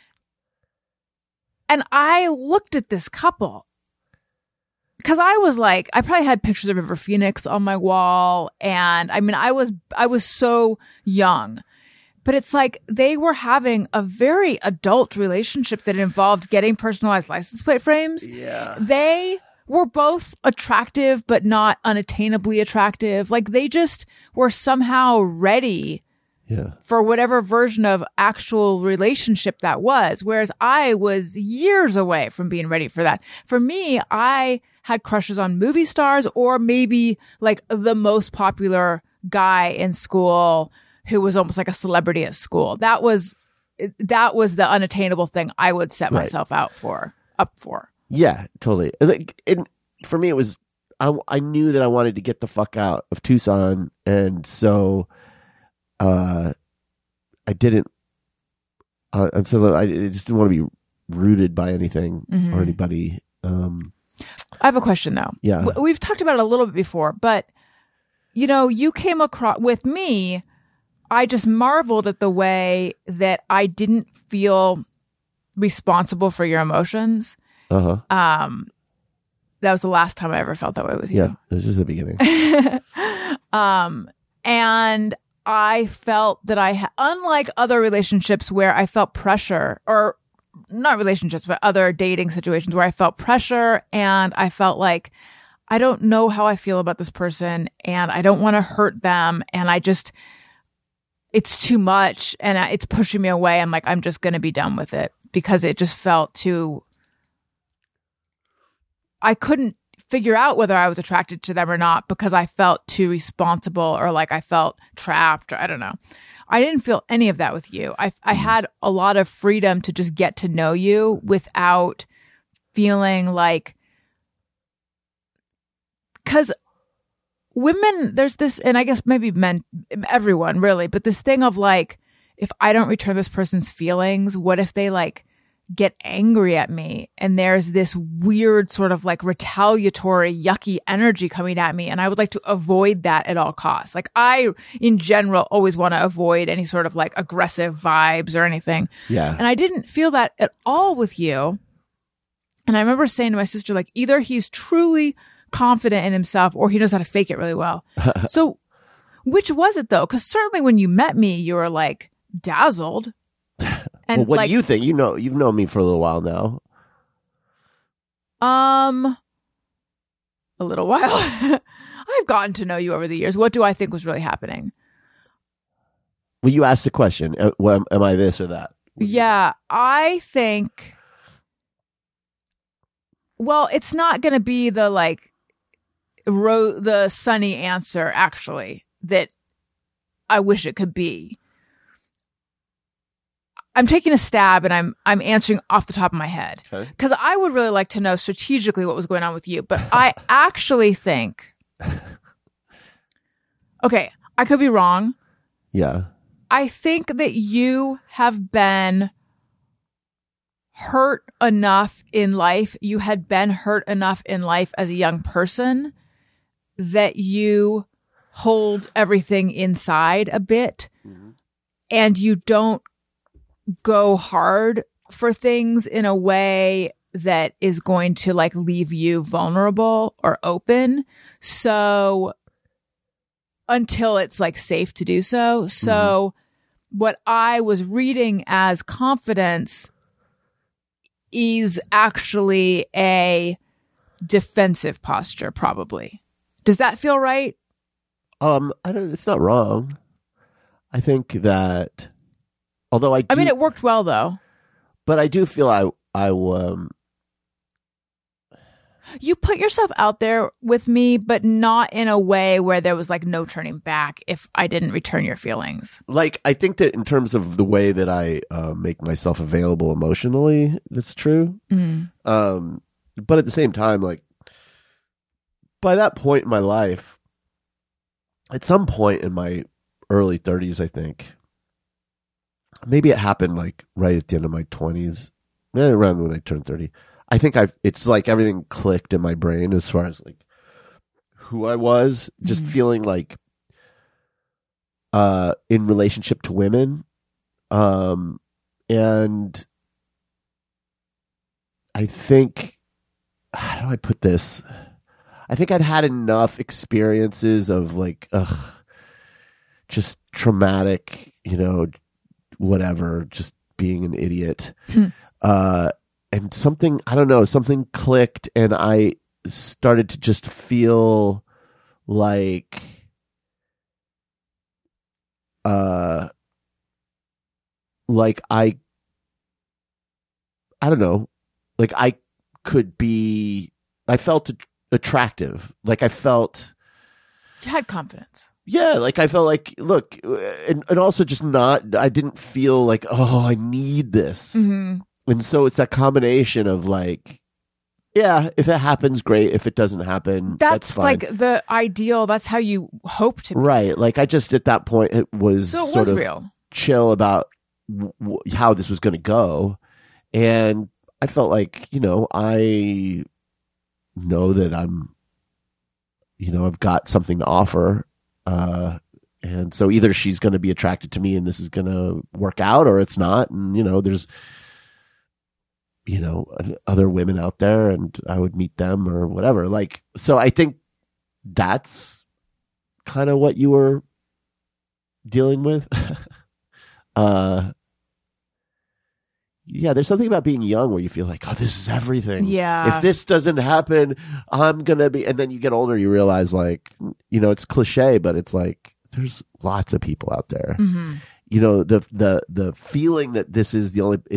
And I looked at this couple because I was like, I probably had pictures of River Phoenix on my wall. And I mean, I was so young, but it's like they were having a very adult relationship that involved getting personalized license plate frames. Yeah. They were both attractive, but not unattainably attractive. Like they just were somehow ready for whatever version of actual relationship that was. Whereas I was years away from being ready for that. For me, I had crushes on movie stars or maybe like the most popular guy in school who was almost like a celebrity at school. That was the unattainable thing I would set myself up for. Yeah, totally. And for me, it was, I knew that I wanted to get the fuck out of Tucson. And so, I didn't, and so I just didn't want to be rooted by anything or anybody. I have a question though. Yeah. We've talked about it a little bit before, but you came across with me. I just marveled at the way that I didn't feel responsible for your emotions. That was the last time I ever felt that way with you. Yeah. This is the beginning. And I felt that unlike other relationships where I felt pressure, or not relationships, but other dating situations where I felt pressure and I felt like I don't know how I feel about this person and I don't want to hurt them. And it's too much and it's pushing me away. I'm like, I'm just going to be done with it because it just felt too, I couldn't figure out whether I was attracted to them or not because I felt too responsible or like I felt trapped or I don't know. I didn't feel any of that with you. I had a lot of freedom to just get to know you without feeling like, because women, there's this, and I guess maybe men, everyone really, but this thing of like, if I don't return this person's feelings, what if they like get angry at me and there's this weird sort of like retaliatory yucky energy coming at me and I would like to avoid that at all costs. Like I in general always want to avoid any sort of like aggressive vibes or anything. Yeah. And I didn't feel that at all with you. And I remember saying to my sister, like, either he's truly confident in himself or he knows how to fake it really well. So which was it though? Because certainly when you met me, you were like dazzled. And well, what do you think? You've known me for a little while now. A little while. I've gotten to know you over the years. What do I think was really happening? Well, you asked the question. Am I this or that? Yeah, I think. Well, it's not going to be the like the sunny answer. Actually, that I wish it could be. I'm taking a stab and I'm answering off the top of my head because I would really like to know strategically what was going on with you. But I actually think, okay, I could be wrong. Yeah. I think that you have been hurt enough in life. You had been hurt enough in life as a young person that you hold everything inside a bit and you don't go hard for things in a way that is going to like leave you vulnerable or open. So until it's like safe to do so. So what I was reading as confidence is actually a defensive posture, probably. Does that feel right? I don't. It's not wrong. I think that, although I mean, it worked well though. But I do feel you put yourself out there with me, but not in a way where there was like no turning back if I didn't return your feelings. Like, I think that in terms of the way that I make myself available emotionally, that's true. Mm-hmm. But at the same time, like, by that point in my life, at some point in my early 30s, I think, maybe it happened like right at the end of my 20s, around when I turned 30. I think it's like everything clicked in my brain as far as like who I was, just feeling like in relationship to women. And I think, how do I put this? I think I'd had enough experiences of like, just traumatic, whatever, just being an idiot. And something, I don't know, something clicked, and I started to just feel like, I don't know, like I felt attractive. Like I felt, you had confidence. Yeah, like I felt like, look, and also just I didn't feel like, oh, I need this. Mm-hmm. And so it's that combination of like, yeah, if it happens, great. If it doesn't happen, that's fine. Like the ideal. That's how you hope to be. Right. Like I just, at that point, it was sort of real. Chill about how this was going to go. And I felt like, I know that I've got something to offer. And so either she's going to be attracted to me and this is going to work out, or it's not. And, there's, other women out there and I would meet them or whatever. Like, so I think that's kind of what you were dealing with. Yeah, there's something about being young where you feel like, oh, this is everything. Yeah. If this doesn't happen, I'm going to be, and then you get older, you realize like, it's cliche, but it's like, there's lots of people out there. Mm-hmm. The feeling that this is the only,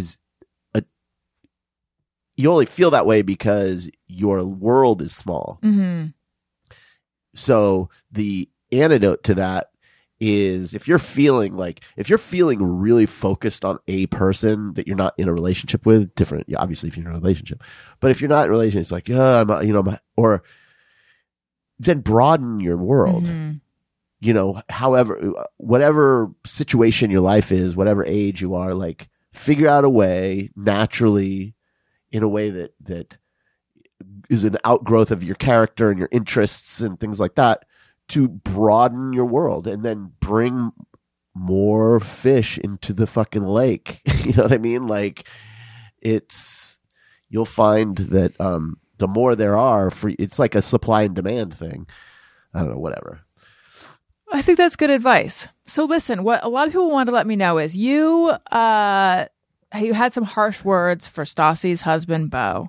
you only feel that way because your world is small. Mm-hmm. So the antidote to that is if you're feeling really focused on a person that you're not in a relationship with, different, yeah, obviously if you're in a relationship, but if you're not in a relationship, it's like, or then broaden your world. Mm-hmm. However, whatever situation your life is, whatever age you are, like figure out a way naturally, in a way that is an outgrowth of your character and your interests and things like that, to broaden your world and then bring more fish into the fucking lake. You know what I mean? Like you'll find that the more there are, it's like a supply and demand thing. I don't know, whatever. I think that's good advice. So listen, what a lot of people want to let me know is you had some harsh words for Stassi's husband, Beau.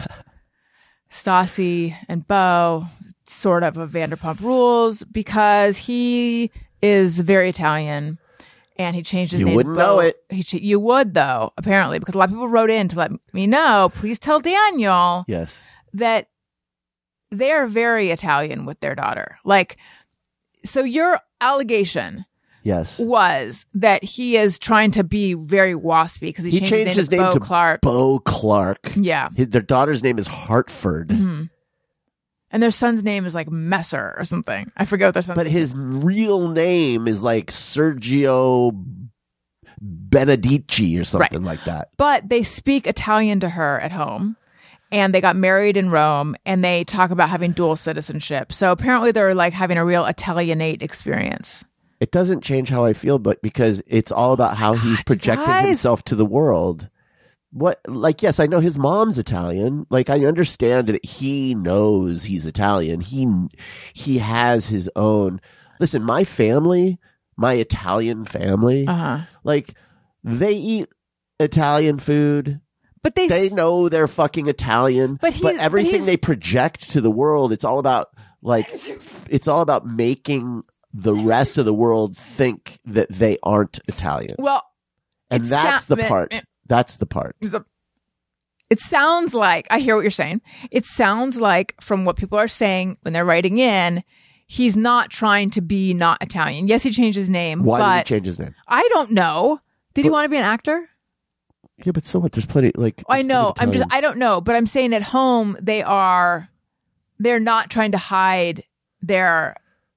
Stassi and Beau, sort of a Vanderpump Rules, because he is very Italian and he changed his name. You wouldn't know it. You would, though, apparently, because a lot of people wrote in to let me know, please tell Daniel that they are very Italian with their daughter. Like, so your allegation was that he is trying to be very waspy because he changed his name to Beau Clark. Beau Clark. Yeah. Their daughter's name is Hartford. Mm-hmm. And their son's name is like Messer or something. I forget what their son's name is. But his real name is like Sergio Benedici or something like that. But they speak Italian to her at home. And they got married in Rome, and they talk about having dual citizenship. So apparently they're like having a real Italianate experience. It doesn't change how I feel, but because it's all about how he's projecting himself to the world. Yes, I know his mom's Italian. Like, I understand that he knows he's Italian. He has his own. Listen, my family, my Italian family, like, they eat Italian food. But they know they're fucking Italian. But everything he's- they project to the world, it's all about making the rest of the world think that they aren't Italian. Well, And it that's the part. That's the part. It sounds like, I hear what you're saying. It sounds like, from what people are saying when they're writing in, he's not trying to be not Italian. Yes, he changed his name. Why but did he change his name? I don't know. Did he want to be an actor? Yeah, but so what? There's plenty. I know. Italian- I don't know. But I'm saying at home, they're not trying to hide their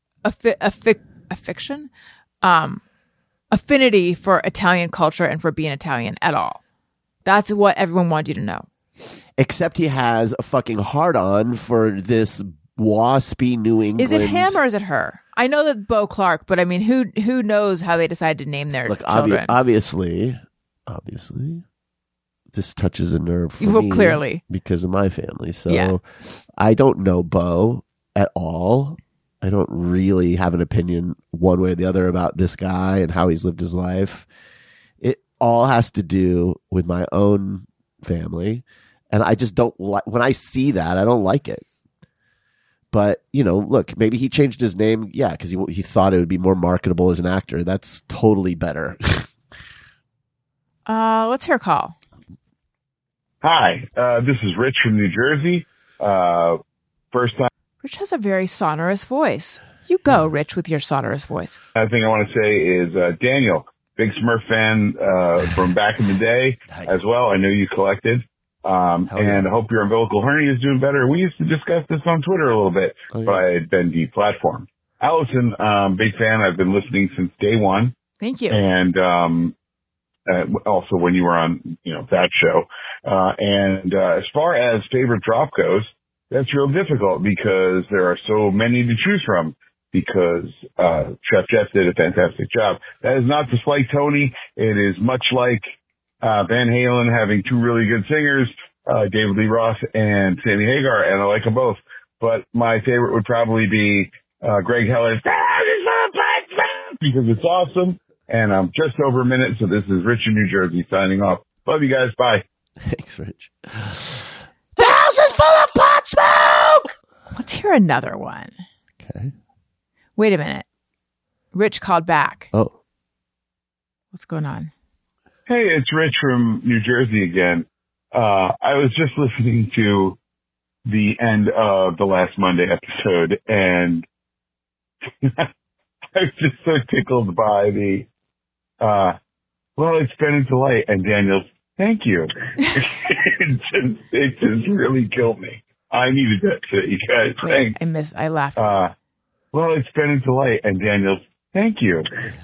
affinity for Italian culture and for being Italian at all. That's what everyone wanted you to know. Except he has a fucking hard-on for this waspy New England. Is it him or is it her? I know that Bo Clark, but I mean, who knows how they decided to name their children? Obviously, this touches a nerve for me. Clearly. Because of my family. So Yeah. I don't know Bo at all. I don't really have an opinion one way or the other about this guy and how he's lived his life. It all has to do with my own family. And I just don't like, when I see that, I don't like it. But, look, maybe he changed his name, because he thought it would be more marketable as an actor. That's totally better. Let's hear a call. Hi, this is Rich from New Jersey. First time. Rich has a very sonorous voice. You go, Rich, with your sonorous voice. The thing I want to say is, Daniel, big Smurf fan from back in the day as well. I know you collected. And I hope your umbilical hernia is doing better. We used to discuss this on Twitter a little bit, but I had been deplatformed. Allison, big fan. I've been listening since day one. Thank you. And also when you were on, that show. As far as favorite drop goes, that's real difficult because there are so many to choose from because Chef Jeff did a fantastic job. That is not to slight Tony. It is much like Van Halen having two really good singers, David Lee Roth and Sammy Hagar, and I like them both. But my favorite would probably be Greg Heller's because it's awesome. And I'm just over a minute, so this is Rich in New Jersey signing off. Love you guys. Bye. Thanks, Rich. The house is full of pot smoke! Let's hear another one. Okay. Wait a minute. Rich called back. Oh. What's going on? Hey, it's Rich from New Jersey again. I was just listening to the end of the last Monday episode, and I was just so tickled by the, it's been a delight, and Daniel's, thank you. it just really killed me. I needed that too, you guys. Wait, Thanks. I laughed. It's been a delight, and Daniel's, thank you.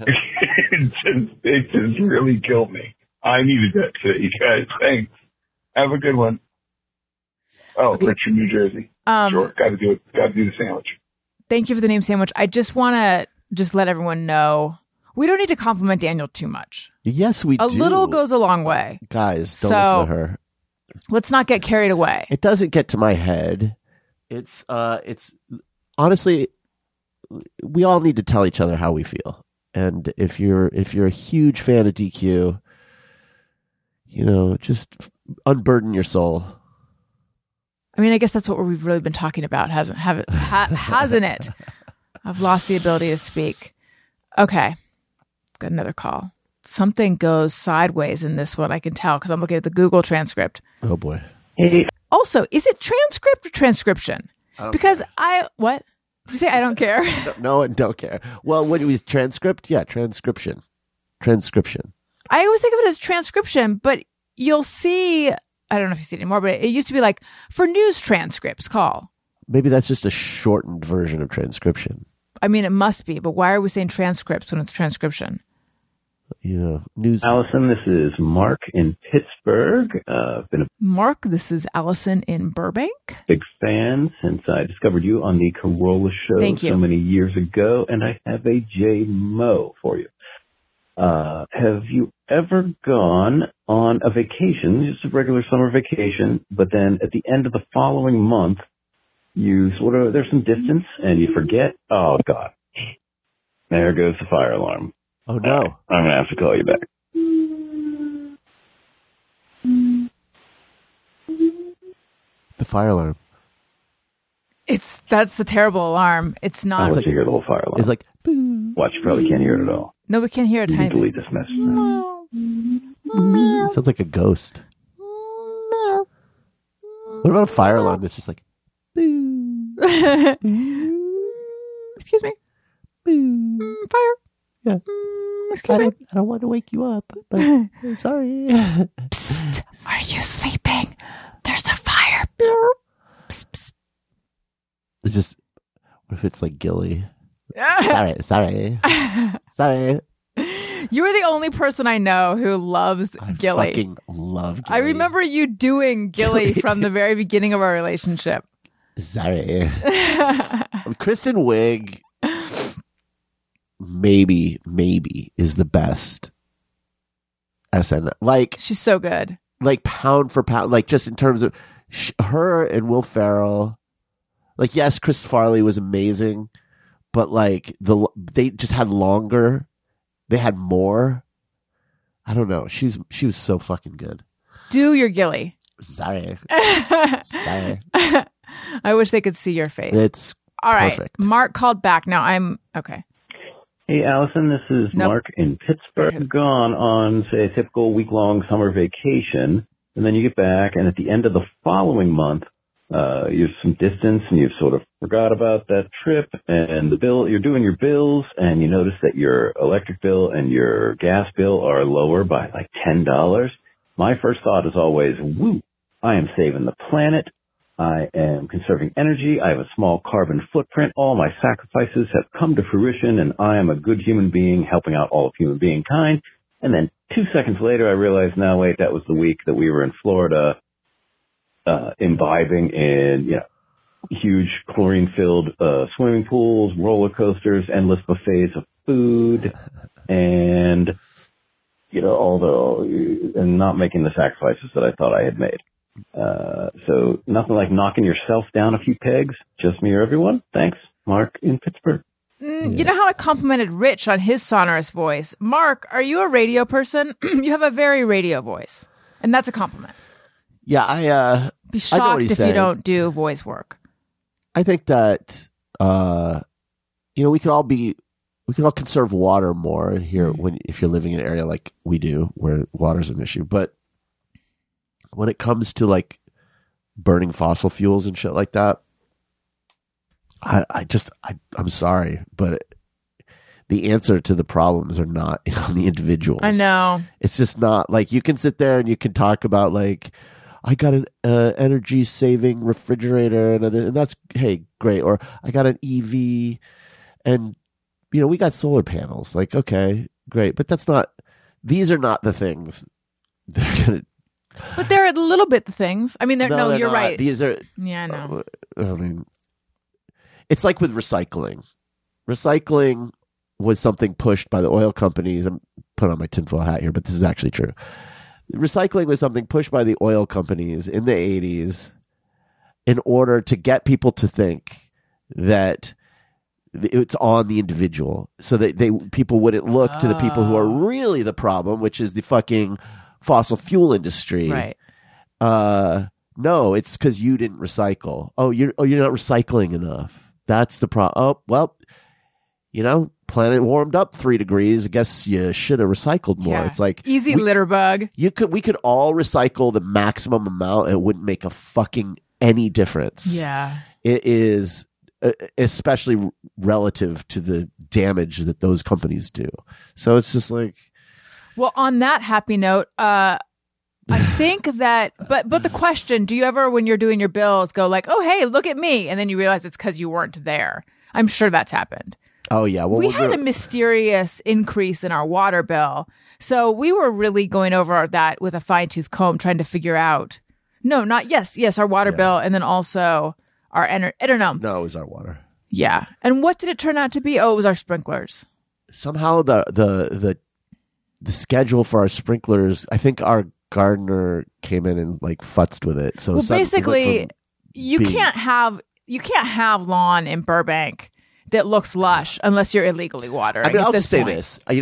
it just really killed me. I needed that too, you guys. Thanks. Have a good one. Oh, okay. Rich from New Jersey. Sure. Got to do it. Got to do the sandwich. Thank you for the name sandwich. I just want to let everyone know we don't need to compliment Daniel too much. Yes, we do. A little goes a long way. Guys, don't listen to her. Let's not get carried away. It doesn't get to my head. It's honestly, we all need to tell each other how we feel. And if you're a huge fan of DQ, just unburden your soul. I mean, I guess that's what we've really been talking about, hasn't it? I've lost the ability to speak. Okay. Got another call. Something goes sideways in this one, I can tell, because I'm looking at the Google transcript. Oh, boy. Also, is it transcript or transcription? Because what? Did you say I don't care? No, I don't care. Well, what was transcript? Yeah, transcription. Transcription. I always think of it as transcription, but you'll see, I don't know if you see it anymore, but it used to be like, for news transcripts, call. Maybe that's just a shortened version of transcription. I mean, it must be, but why are we saying transcripts when it's transcription? News. Allison, this is Mark in Pittsburgh. Mark, this is Allison in Burbank. Big fan since I discovered you on the Corolla show so many years ago, and I have a J-Mo for you. Have you ever gone on a vacation, just a regular summer vacation, but then at the end of the following month, there's some distance and you forget? Oh, God. There goes the fire alarm. Oh, no. I'm going to have to call you back. The fire alarm. That's the terrible alarm. It's I not. want to hear the whole fire alarm. It's like, boo. Watch, you probably can't hear it at all. No, we can't hear it. You can delete this message. Sounds like a ghost. What about a fire alarm that's just like, boo? Excuse me. Fire. Yeah. Excuse me. I don't want to wake you up, but I'm sorry. Psst. Are you sleeping? There's a fire. Psst, psst. It's just, what if it's like Gilly? Sorry. You are the only person I know who loves Gilly. I fucking love Gilly. I remember you doing Gilly from the very beginning of our relationship. Sorry. Kristen Wiig maybe is the best SN. Like, she's so good. Like pound for pound, like just in terms of her and Will Ferrell. Like, yes, Chris Farley was amazing, but like they just had longer. They had more. I don't know. She was so fucking good. Do your Gilly. Sorry. I wish they could see your face. It's all right. Perfect. Mark called back. Now I'm okay. Hey, Allison, this is Mark in Pittsburgh. Gone on, say, a typical week-long summer vacation, and then you get back, and at the end of the following month, you have some distance, and you've sort of forgot about that trip, and the bill, you're doing your bills, and you notice that your electric bill and your gas bill are lower by like $10. My first thought is always, woo, I am saving the planet. I am conserving energy. I have a small carbon footprint. All my sacrifices have come to fruition, and I am a good human being helping out all of human being kind. And then 2 seconds later, I realized, no, wait, that was the week that we were in Florida, imbibing in, huge chlorine-filled swimming pools, roller coasters, endless buffets of food, and, and not making the sacrifices that I thought I had made. So nothing like knocking yourself down a few pegs. Just me or everyone. Thanks, Mark in Pittsburgh. You know how I complimented Rich on his sonorous voice? Mark, are you a radio person? You have a very radio voice, and that's a compliment. Yeah, be shocked if you don't do voice work. I think that we could all conserve water more here if you're living in an area like we do where water's an issue, but when it comes to like burning fossil fuels and shit like that, I'm sorry, but the answer to the problems are not on the individuals. I know. It's just not like you can sit there and you can talk about like, I got an energy saving refrigerator and that's, hey, great. Or I got an EV and, we got solar panels. Like, okay, great. But these are not the things they're going to. But they're a little bit the things. I mean, you're not. right. These are. Yeah, I know. I mean, it's like with recycling. Recycling was something pushed by the oil companies. I'm putting on my tinfoil hat here, but this is actually true. Recycling was something pushed by the oil companies in the 80s in order to get people to think that it's on the individual, so that people wouldn't look to the people who are really the problem, which is the fucking fossil fuel industry. Right. No, it's because you didn't recycle. You're not recycling enough. That's the problem. Oh, well, planet warmed up 3 degrees. I guess you should have recycled more. Yeah. It's like easy litter bug. We could all recycle the maximum amount. It wouldn't make a fucking any difference. Yeah. It is, especially relative to the damage that those companies do. So it's just like. Well, on that happy note, I think that, but the question, do you ever, when you're doing your bills, go like, oh, hey, look at me. And then you realize it's because you weren't there. I'm sure that's happened. Oh, yeah. Well, we had a mysterious increase in our water bill. So we were really going over that with a fine tooth comb, trying to figure out, our water bill. And then also our I don't know. No, it was our water. Yeah. And what did it turn out to be? Oh, it was our sprinklers. Somehow the schedule for our sprinklers, I think our gardener came in and like futzed with it. So basically you can't have lawn in Burbank that looks lush unless you're illegally watering. I mean, I'll just say this. I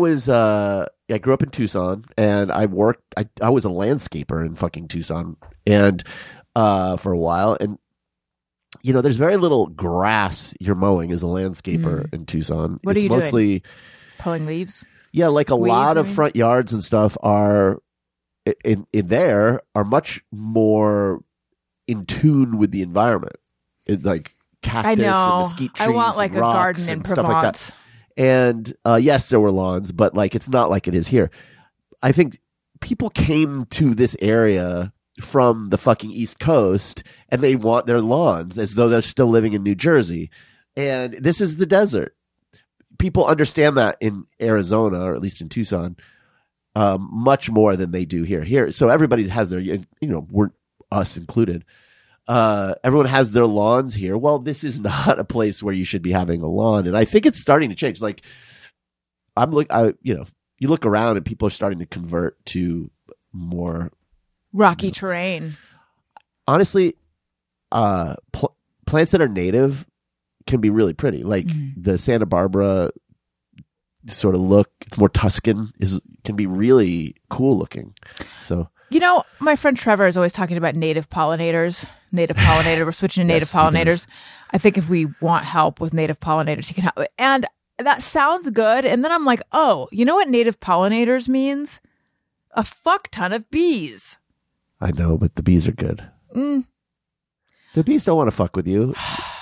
grew up in Tucson and I was a landscaper in fucking Tucson, and for a while. And, there's very little grass you're mowing as a landscaper in Tucson. What are you mostly doing? Pulling leaves? Yeah, like a Weeds, lot of front yards and stuff are in there are much more in tune with the environment. Like cactus and mesquite trees. I want like a garden in Provence. Like that. And yes, there were lawns, but like it's not like it is here. I think people came to this area from the fucking East Coast and they want their lawns as though they're still living in New Jersey. And this is the desert. People understand that in Arizona, or at least in Tucson, much more than they do here. So everybody has their, we're us included. Everyone has their lawns here. Well, this is not a place where you should be having a lawn. And I think it's starting to change. Like you look around and people are starting to convert to more rocky terrain. Honestly, plants that are native can be really pretty. Like the Santa Barbara sort of look, it's more Tuscan, can be really cool looking. So, my friend Trevor is always talking about native pollinators. We're switching to native pollinators. I think if we want help with native pollinators, he can help. And that sounds good. And then I'm like, oh, you know what native pollinators means? A fuck ton of bees. I know, but the bees are good. The bees don't want to fuck with you.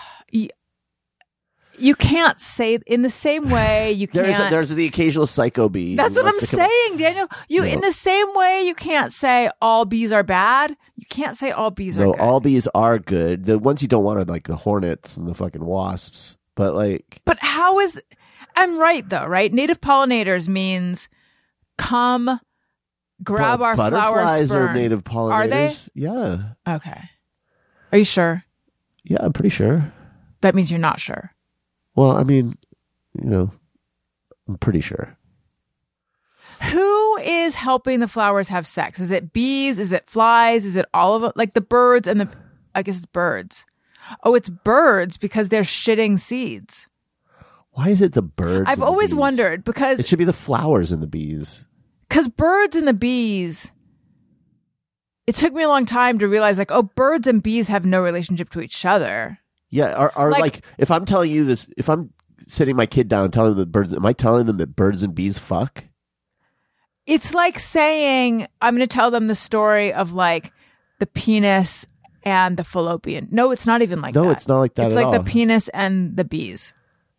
You can't say in the same way you can't. There's the occasional psycho bee. That's what I'm saying, Daniel. In the same way you can't say all bees are bad. You can't say all bees are good. No, all bees are good. The ones you don't want are like the hornets and the fucking wasps. But how is? I'm right though, right? Native pollinators means come grab our flowers. Butterflies are native pollinators. Are they? Yeah. Okay. Are you sure? Yeah, I'm pretty sure. That means you're not sure. Well, I mean, I'm pretty sure. Who is helping the flowers have sex? Is it bees? Is it flies? Is it all of them? Like the birds and I guess it's birds. Oh, it's birds because they're shitting seeds. Why is it the birds? I've always wondered because it should be the flowers and the bees. Because birds and the bees, it took me a long time to realize birds and bees have no relationship to each other. Yeah, are like if I'm telling you this, if I'm sitting my kid down and telling them that birds, am I telling them that birds and bees fuck? It's like saying I'm going to tell them the story of like the penis and the fallopian. No, it's not even like that. No, it's not like that. It's at like all. the penis and the bees.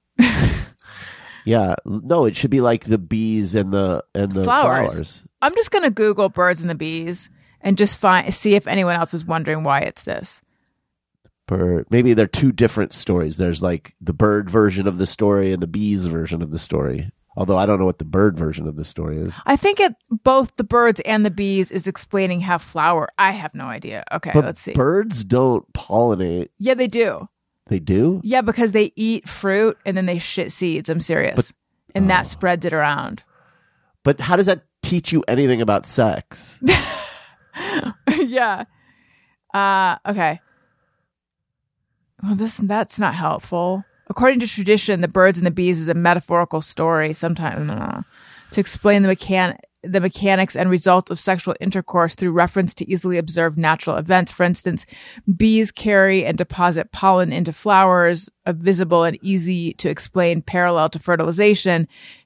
Yeah, no, it should be like the bees and the flowers. I'm just going to Google birds and the bees and just see if anyone else is wondering why it's this. Maybe they're two different stories. There's like the bird version of the story and the bees version of the story. Although I don't know what the bird version of the story is. I think both the birds and the bees is explaining how flower. I have no idea. Okay, but let's see. Birds don't pollinate. Yeah, they do. They do? Yeah, because they eat fruit and then they shit seeds. I'm serious. And that spreads it around. But how does that teach you anything about sex? Yeah. Okay. Well, that's not helpful. According to tradition, the birds and the bees is a metaphorical story sometimes to explain the mechanics and results of sexual intercourse through reference to easily observed natural events. For instance, bees carry and deposit pollen into flowers, a visible and easy to explain parallel to fertilization.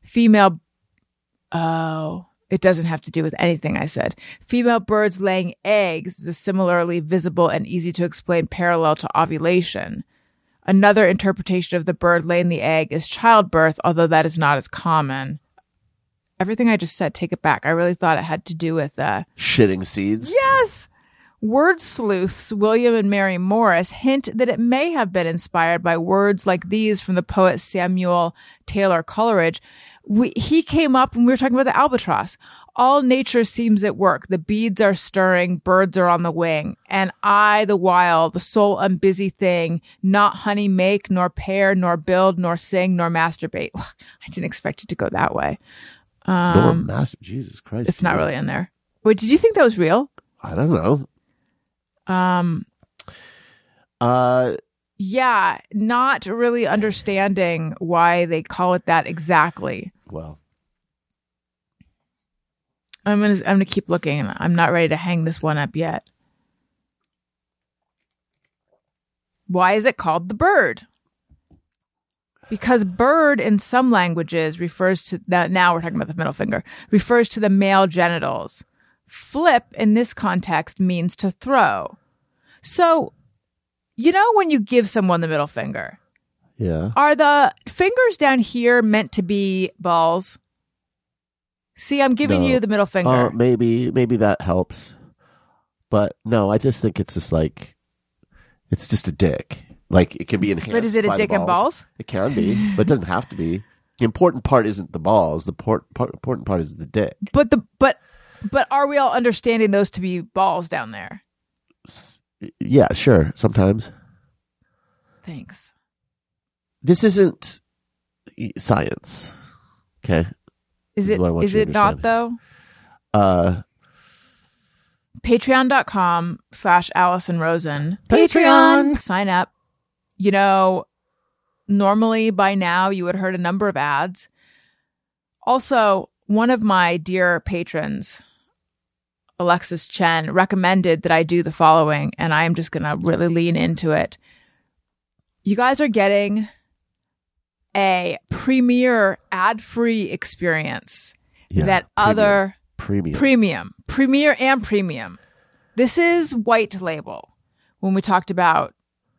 It doesn't have to do with anything I said. Female birds laying eggs is a similarly visible and easy to explain parallel to ovulation. Another interpretation of the bird laying the egg is childbirth, although that is not as common. Everything I just said, take it back. I really thought it had to do with shitting seeds. Yes. Word sleuths William and Mary Morris hint that it may have been inspired by words like these from the poet Samuel Taylor Coleridge. He came up when we were talking about the albatross. All nature seems at work. The beads are stirring, birds are on the wing. And I, the while, the sole unbusy thing, not honey make, nor pair, nor build, nor sing, nor masturbate. I didn't expect it to go that way. Jesus Christ. It's not really in there. Wait, did you think that was real? I don't know. Yeah, not really understanding why they call it that exactly. Well, I'm gonna keep looking. I'm not ready to hang this one up yet. Why is it called the bird? Because bird in some languages refers to that. Now we're talking about the middle finger, refers to the male genitals. Flip in this context means to throw. So, when you give someone the middle finger, are the fingers down here meant to be balls? See, I'm giving you the middle finger. Maybe that helps. But no, I just think it's just like, it's just a dick. Like, it can be enhanced. But is it a dick and balls? It can be, but it doesn't have to be. The important part isn't the balls. The important part is the dick. But are we all understanding those to be balls down there? Yeah, sure. Sometimes. Thanks. This isn't science. Okay. Is it not though? Patreon.com/Allison Rosen. Patreon. Sign up. Normally by now you would have heard a number of ads. Also, one of my dear patrons, Alexis Chen, recommended that I do the following, and I am just going to really lean into it. You guys are getting a premier ad-free experience that other premium and premium. This is white label. When we talked about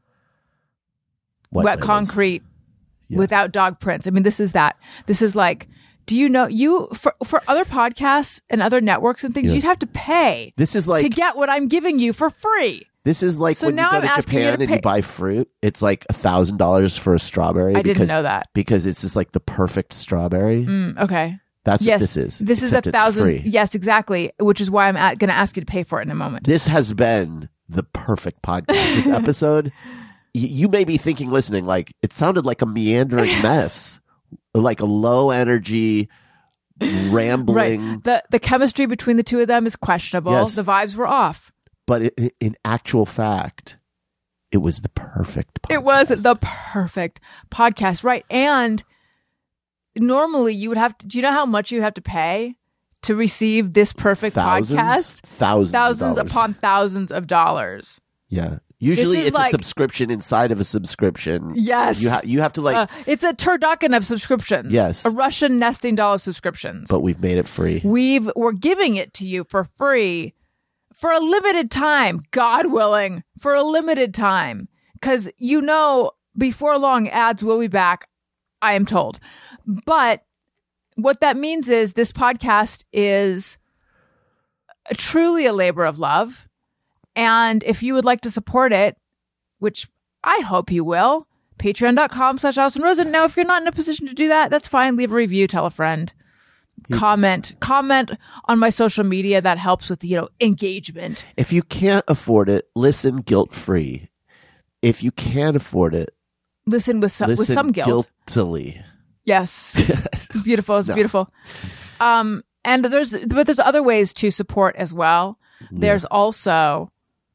wet concrete without dog prints. I mean, this is that. This is like, do you know for other podcasts and other networks and things, you'd have to pay. This is like to get what I'm giving you for free. This is like when you go to Japan and you buy fruit, it's like $1,000 for a strawberry. I didn't know that. Because it's just like the perfect strawberry. Okay. That's what this is. This is $1,000. Yes, exactly. Which is why I'm going to ask you to pay for it in a moment. This has been the perfect podcast. This episode, you may be thinking, listening, like it sounded like a meandering mess, like a low energy, rambling. Right. The chemistry between the two of them is questionable. Yes. The vibes were off. But in actual fact, it was the perfect podcast. It was the perfect podcast, right? And normally you would have to, do you know how much you would have to pay to receive this perfect podcast? Thousands upon thousands of dollars. Yeah. Usually it's like a subscription inside of a subscription. Yes. You have to like... it's a turducken of subscriptions. Yes. A Russian nesting doll of subscriptions. But we've made it free. We're giving it to you for free for a limited time, God willing, for a limited time. Because before long, ads will be back, I am told. But what that means is this podcast is truly a labor of love. And if you would like to support it, which I hope you will, patreon.com/Allison Rosen. Now, if you're not in a position to do that, that's fine. Leave a review, tell a friend. Comment on my social media. That helps with engagement. If you can't afford it, listen guilt-free. If you can afford it, listen with some guilt. Guiltily. Yes. Beautiful. It's beautiful. And there's other ways to support as well. There's also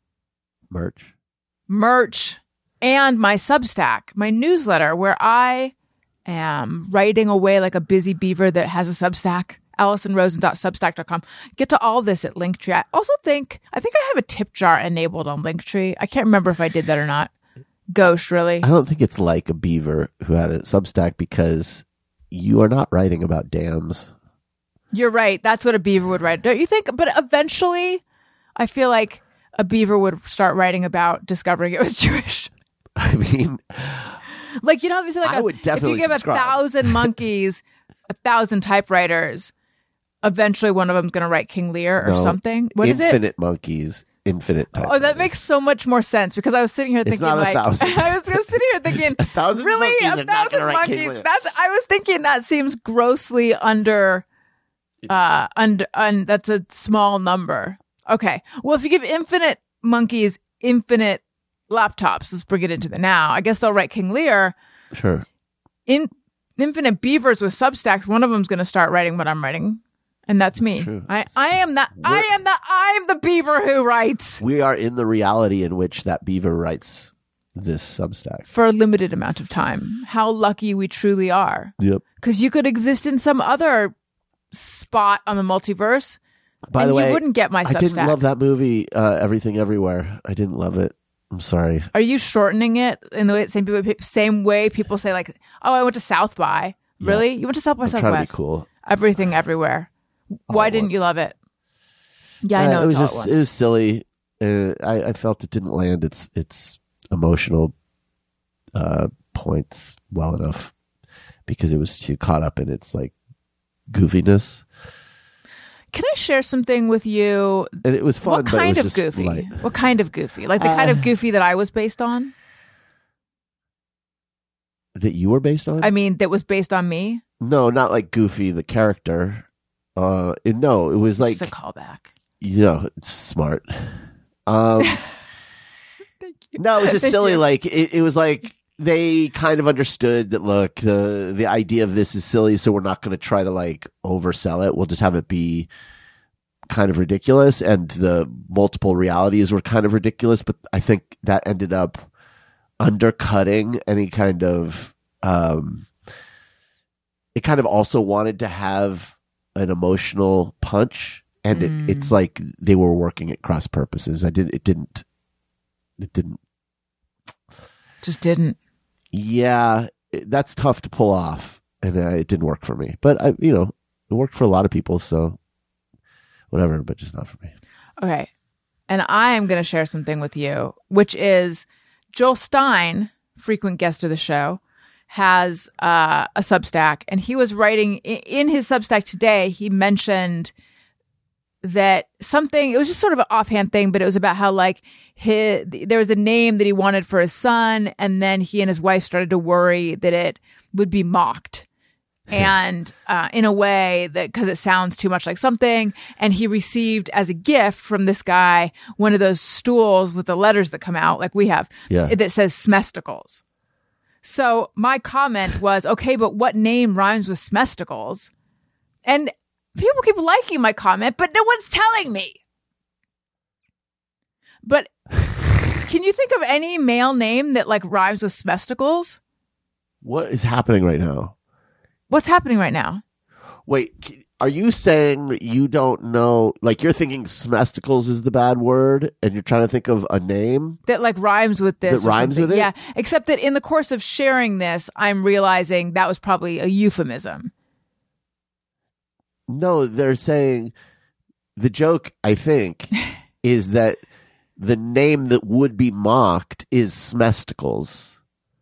merch and my Substack, my newsletter, where I am writing away like a busy beaver that has a Substack, AllisonRosen.substack.com. Get to all this at Linktree. I also think I have a tip jar enabled on Linktree. I can't remember if I did that or not. Ghost, really? I don't think it's like a beaver who had a Substack because you are not writing about dams. You're right. That's what a beaver would write. Don't you think? But eventually, I feel like a beaver would start writing about discovering it was Jewish. I mean, like, obviously, like I would definitely if you give subscribe. 1,000 monkeys 1,000 typewriters, eventually one of them's going to write King Lear or something. What is it? Infinite monkeys. Infinite typewriters. Oh, that makes so much more sense because I was sitting here thinking, it's not 1,000. I was sitting here thinking, 1,000 really, monkeys are not going to write King Lear. I was thinking that seems grossly under. That's a small number. Okay. Well, if you give infinite monkeys infinite laptops, let's bring it into the now. I guess they'll write King Lear. Sure. Infinite beavers with Substacks. One of them's going to start writing what I'm writing, and that's me. True. I'm the beaver who writes. We are in the reality in which that beaver writes this Substack for a limited amount of time. How lucky we truly are. Yep. Because you could exist in some other spot on the multiverse. By the way, you wouldn't get my Substack. I didn't love that movie, Everything Everywhere. I didn't love it. I'm sorry. Are you shortening it in the same way people say like, "Oh, I went to South by." Yeah. Really? You went to South by I'm Southwest? trying to be cool. Everything, everywhere. Why didn't you love it? Yeah, I know. It was silly. I felt it didn't land its emotional points well enough because it was too caught up in its like goofiness. Can I share something with you? And it was fun. What kind but it was of just goofy? light. What kind of goofy? Like the kind of goofy that I was based on? That you were based on? I mean, that was based on me? No, not like Goofy the character. No, it was like just a callback. It's smart. Thank you. No, it was just silly. You. Like it was like they kind of understood that. Look, the idea of this is silly, so we're not going to try to like oversell it. We'll just have it be kind of ridiculous, and the multiple realities were kind of ridiculous. But I think that ended up undercutting any kind of. It kind of also wanted to have an emotional punch. And it's like they were working at cross purposes. It didn't. Just didn't. Yeah, that's tough to pull off, and it didn't work for me. But it worked for a lot of people. So whatever, but just not for me. Okay, and I am going to share something with you, which is Joel Stein, frequent guest of the show, has a Substack, and he was writing in his Substack today. He mentioned that something, it was just sort of an offhand thing, but it was about how like there was a name that he wanted for his son, and then he and his wife started to worry that it would be mocked and in a way that because it sounds too much like something. And he received as a gift from this guy one of those stools with the letters that come out like we have that says Smesticles. So my comment was, okay, but what name rhymes with Smesticles? And people keep liking my comment, but no one's telling me. But can you think of any male name that like rhymes with Smesticles? What is happening right now? What's happening right now? Wait, are you saying that you don't know? Like you're thinking Smesticles is the bad word, and you're trying to think of a name that like rhymes with this. That rhymes with it? Yeah, except that in the course of sharing this, I'm realizing that was probably a euphemism. No, they're saying the joke, I think, is that the name that would be mocked is Smesticles.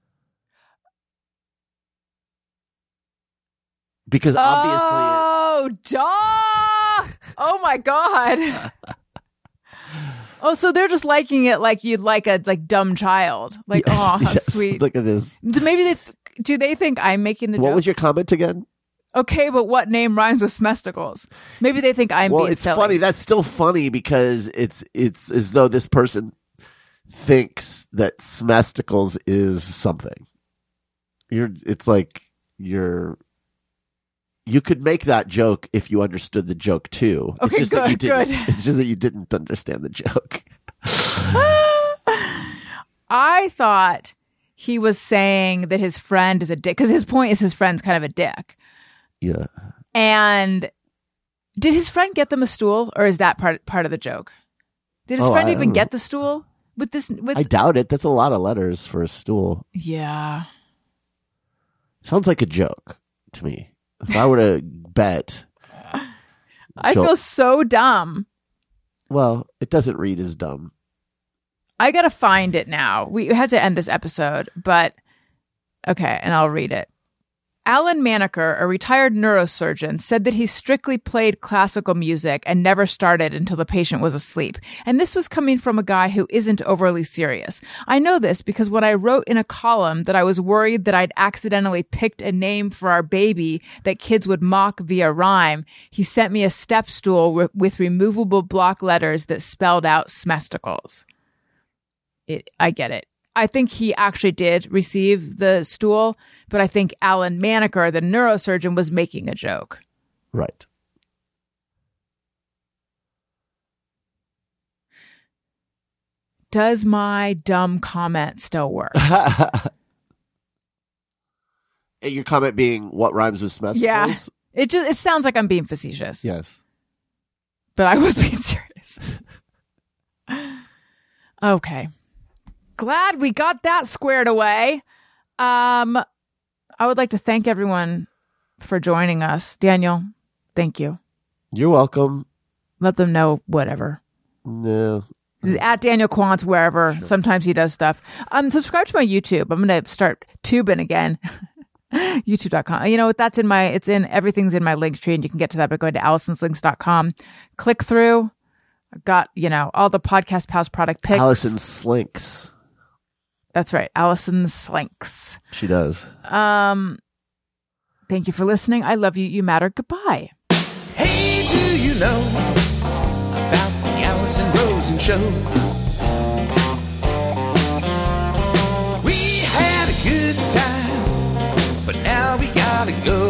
Because obviously... Oh, duh! Oh, my God. Oh, so they're just liking it like you'd like a dumb child. Like, yes, oh, how sweet. Look at this. Maybe do they think I'm making the joke? What was your comment again? Okay, but what name rhymes with Smesticles? Maybe they think I'm being silly. Well, it's funny. That's still funny because it's as though this person thinks that Smesticles is something. You could make that joke if you understood the joke too. Okay, it's just good. It's just that you didn't understand the joke. I thought he was saying that his friend is a dick because his point is his friend's kind of a dick. Yeah. And did his friend get them a stool, or is that part of the joke? Did his friend even get the stool with this? I doubt it. That's a lot of letters for a stool. Yeah. Sounds like a joke to me. If I were to bet, I feel so dumb. Well, it doesn't read as dumb. I gotta find it now. We had to end this episode, but okay, and I'll read it. Alan Maneker, a retired neurosurgeon, said that he strictly played classical music and never started until the patient was asleep. And this was coming from a guy who isn't overly serious. I know this because when I wrote in a column that I was worried that I'd accidentally picked a name for our baby that kids would mock via rhyme, he sent me a step stool with removable block letters that spelled out Smesticles. I get it. I think he actually did receive the stool, but I think Alan Maneker, the neurosurgeon, was making a joke. Right. Does my dumb comment still work? Your comment being what rhymes with Smesticles? Yeah. It sounds like I'm being facetious. Yes. But I was being serious. Okay. glad we got that squared away. I would like to thank everyone for joining us. Daniel, thank you. You're welcome. Let them know whatever. No. At Daniel Quantz, wherever. Sure. Sometimes he does stuff. Subscribe to my YouTube. I'm going to start tubing again. YouTube.com. You know, everything's in my link tree, and you can get to that by going to AllisonSlinks.com. Click through. I've got, all the Podcast Pals product picks. Allison Slinks. That's right. Allison Slinks. She does. Thank you for listening. I love you. You matter. Goodbye. Hey, do you know about the Allison Rosen Show? We had a good time, but now we gotta go.